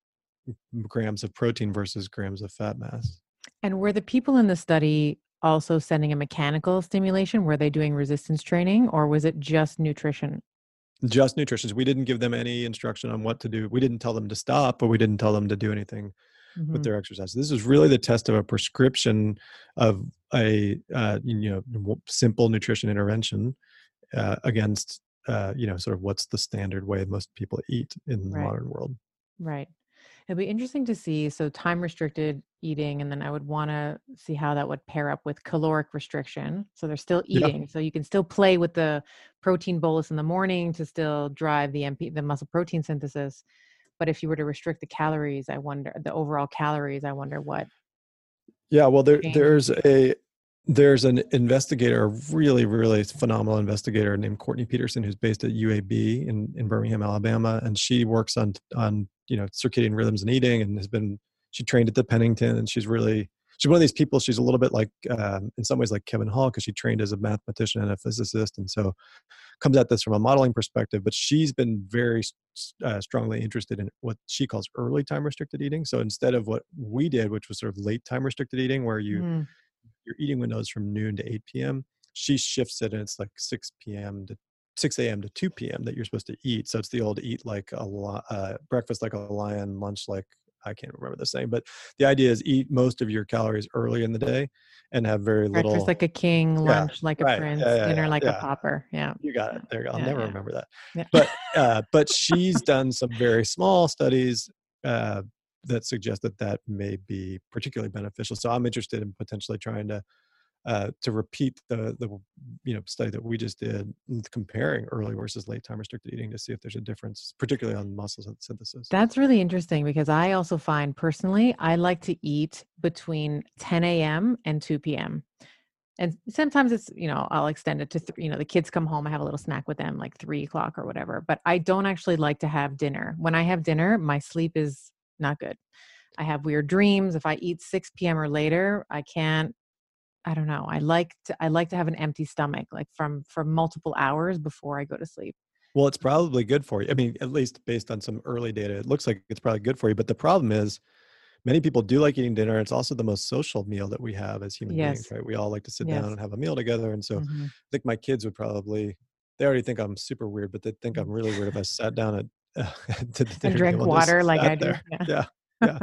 grams of protein versus grams of fat mass. And were the people in the study also sending a mechanical stimulation? Were they doing resistance training, or was it just nutrition? Just nutrition. We didn't give them any instruction on what to do. We didn't tell them to stop, but we didn't tell them to do anything with Mhm. their exercise. This is really the test of a prescription of a uh, you know w- simple nutrition intervention uh, against uh, you know sort of what's the standard way most people eat in the Right. modern world. Right. It'd be interesting to see. So time restricted eating, and then I would want to see how that would pair up with caloric restriction. So they're still Yeah. eating. So you can still play with the protein bolus in the morning to still drive the M P, the muscle protein synthesis. But if you were to restrict the calories, I wonder the overall calories, I wonder what Yeah, well, there changed. there's a there's an investigator, a really really phenomenal investigator named Courtney Peterson, who's based at U A B in in Birmingham, Alabama, and she works on on you know circadian rhythms and eating, and has been she trained at the Pennington, and she's really she's one of these people. She's a little bit like um, in some ways like Kevin Hall, because she trained as a mathematician and a physicist, and so comes at this from a modeling perspective. But she's been very uh, strongly interested in what she calls early time restricted eating. So instead of what we did, which was sort of late time restricted eating, where you Mm, your eating window is from noon to eight p.m., she shifts it and it's like six p.m. to six a.m. to two p.m. that you're supposed to eat. So it's the old eat like a li- uh, breakfast like a lion, lunch like I can't remember the saying, but the idea is eat most of your calories early in the day and have very breakfast little. like a king, Yeah, lunch like a right. Yeah, prince, yeah, dinner yeah, like a yeah. pauper. Yeah. You got Yeah. it. There you go. I'll Yeah. never Yeah. remember that. Yeah. But uh, but she's done some very small studies uh, that suggest that that may be particularly beneficial. So I'm interested in potentially trying to uh, to repeat the the you know study that we just did, comparing early versus late time restricted eating to see if there's a difference, particularly on muscle synthesis. That's really interesting because I also find personally, I like to eat between ten a.m. and two p.m. And sometimes it's, you know, I'll extend it to, th- you know, the kids come home, I have a little snack with them like three o'clock or whatever. But I don't actually like to have dinner. When I have dinner, my sleep is not good. I have weird dreams. If I eat six p.m. or later, I can't, I don't know. I like to, I like to have an empty stomach, like from, for multiple hours before I go to sleep. Well, it's probably good for you. I mean, at least based on some early data, it looks like it's probably good for you. But the problem is, many people do like eating dinner. It's also the most social meal that we have as human beings, Yes. right? We all like to sit down Yes. and have a meal together. And so I Mhm. think my kids would probably, they already think I'm super weird, but they think I'm Mhm. really weird if I sat down at uh, to the And dinner drink table and just water like sat I do. there. Yeah. Yeah. Yeah.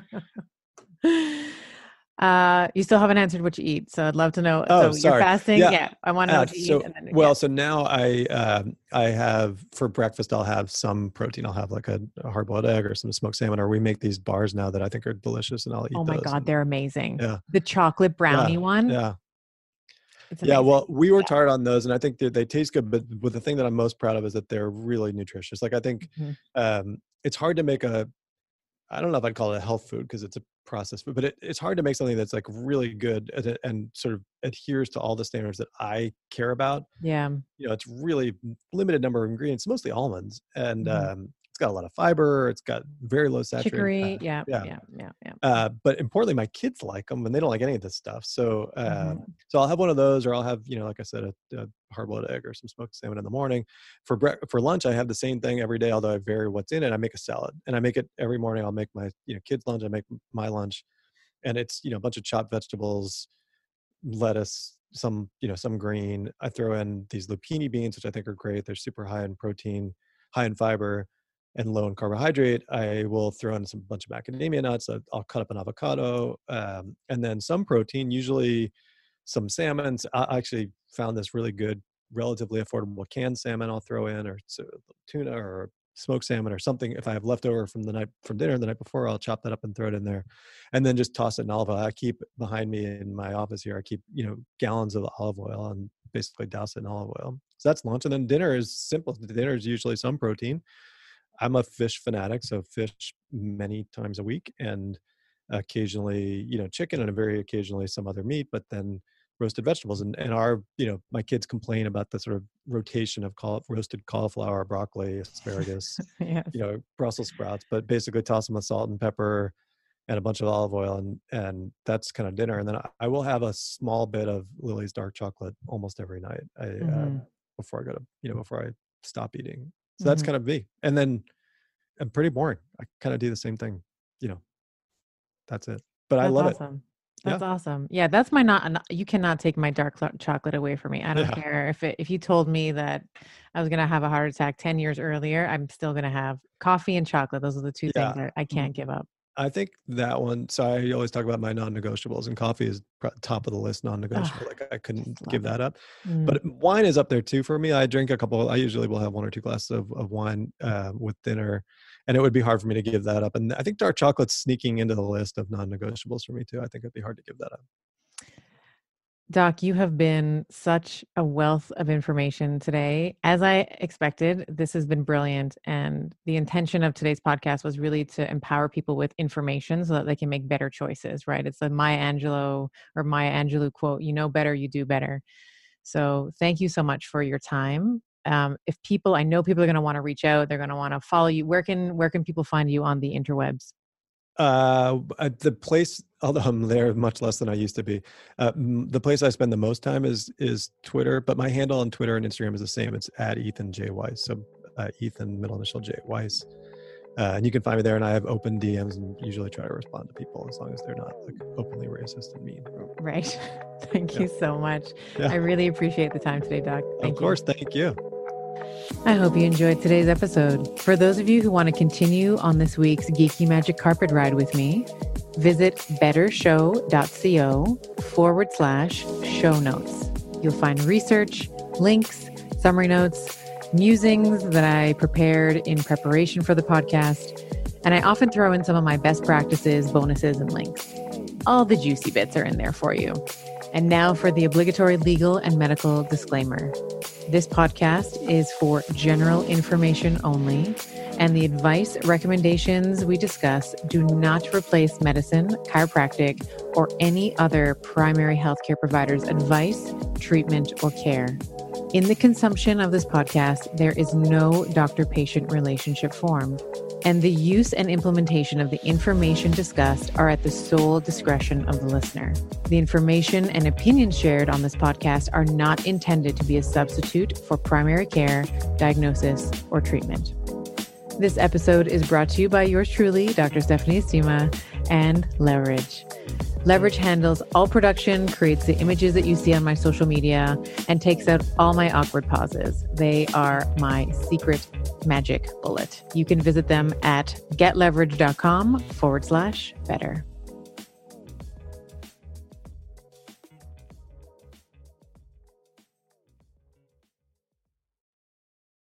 Uh, you still haven't answered what you eat, so I'd love to know. Oh, So you're sorry. fasting, Yeah. yeah. I want to know Uh, what you eat, so, and then yeah. well, so now I, um, I have for breakfast, I'll have some protein. I'll have like a, a hard boiled egg or some smoked salmon, or we make these bars now that I think are delicious, and I'll eat Oh my those. God, And they're amazing. yeah. The chocolate Yeah. brownie one, Yeah. it's Yeah, amazing. well, we Yeah. worked hard on those, and I think that they taste good. But, but the thing that I'm most proud of is that they're really nutritious. Like I think Mhm. um, it's hard to make a. I don't know if I'd call it a health food because it's a processed food, but it, it's hard to make something that's like really good and, and sort of adheres to all the standards that I care about. Yeah. You know, it's really limited number of ingredients, mostly almonds, and Mhm. um, it's got a lot of fiber. It's got very low saturated Chicory. fat. Yeah. Yeah, Yeah. Yeah. Yeah. uh, but importantly, my kids like them, and they don't like any of this stuff. So, Mhm. um, so I'll have one of those, or I'll have, you know, like I said, a, a hard-boiled egg or some smoked salmon in the morning. For bre- for lunch, I have the same thing every day, although I vary what's in it. I make a salad, and I make it every morning. I'll make my, you know, kids' lunch. I make my lunch, and it's, you know, a bunch of chopped vegetables, lettuce, some, you know, some green. I throw in these lupini beans, which I think are great. They're super high in protein, high in fiber, and low in carbohydrate. I will throw in some bunch of macadamia nuts. I- I'll cut up an avocado, um, and then some protein, usually some salmon. So I actually found this really good, relatively affordable canned salmon I'll throw in, or so tuna or smoked salmon or something. If I have leftover from the night from dinner the night before, I'll chop that up and throw it in there, and then just toss it in olive oil. I keep behind me in my office here, I keep, you know, gallons of olive oil and basically douse it in olive oil. So that's lunch. And then dinner is simple. Dinner is usually some protein. I'm a fish fanatic, so fish many times a week. And occasionally, you know, chicken, and very occasionally some other meat, but then roasted vegetables. And, and our, you know, my kids complain about the sort of rotation of caul- roasted cauliflower, broccoli, asparagus, Yes. you know, Brussels sprouts, but basically toss them with salt and pepper and a bunch of olive oil. And, and that's kind of dinner. And then I, I will have a small bit of Lily's dark chocolate almost every night I, Mm-hmm. uh, before I go to, you know, before I stop eating. So Mm-hmm. that's kind of me. And then I'm pretty boring. I kind of do the same thing, you know, that's it, but That's I love awesome. it. That's Yeah. awesome. Yeah, that's my not. You cannot take my dark cl- chocolate away from me. I don't Yeah. care if it, if you told me that I was gonna have a heart attack ten years earlier. I'm still gonna have coffee and chocolate. Those are the two Yeah. things that I can't give up. I think that one, so I always talk about my non-negotiables, and coffee is pro- top of the list, non-negotiable. Ugh, Like I couldn't just give love it. that up. Mm. But wine is up there too for me. I drink a couple, I usually will have one or two glasses of, of wine uh, with dinner, and it would be hard for me to give that up. And I think dark chocolate's sneaking into the list of non-negotiables for me too. I think it'd be hard to give that up. Doc, you have been such a wealth of information today. As I expected, this has been brilliant. And the intention of today's podcast was really to empower people with information so that they can make better choices, right? It's a Maya Angelou or Maya Angelou quote, you know better, you do better. So thank you so much for your time. Um, if people, I know people are going to want to reach out, they're going to want to follow you. Where can, where can people find you on the interwebs? Uh, at the place, although I'm there much less than I used to be, uh, m- the place I spend the most time is is Twitter. But my handle on Twitter and Instagram is the same. It's at Ethan J Weiss. So uh, Ethan, middle initial J Weiss, uh, and you can find me there. And I have open D Ms and usually try to respond to people as long as they're not like openly racist and mean. Right. Thank Yeah. you so much. Yeah. I really appreciate the time today, Doc. Thank Of course, thank you. I hope you enjoyed today's episode. For those of you who want to continue on this week's Geeky Magic Carpet Ride with me, visit bettershow.co forward slash show notes. You'll find research, links, summary notes, musings that I prepared in preparation for the podcast, and I often throw in some of my best practices, bonuses, and links. All the juicy bits are in there for you. And now for the obligatory legal and medical disclaimer. This podcast is for general information only, and the advice recommendations we discuss do not replace medicine, chiropractic, or any other primary healthcare provider's advice, treatment, or care. In the consumption of this podcast, there is no doctor-patient relationship formed, and the use and implementation of the information discussed are at the sole discretion of the listener. The information and opinions shared on this podcast are not intended to be a substitute for primary care, diagnosis, or treatment. This episode is brought to you by yours truly, Doctor Stephanie Estima, and Leverage. Leverage handles all production, creates the images that you see on my social media, and takes out all my awkward pauses. They are my secret magic bullet. You can visit them at getleverage.com forward slash better.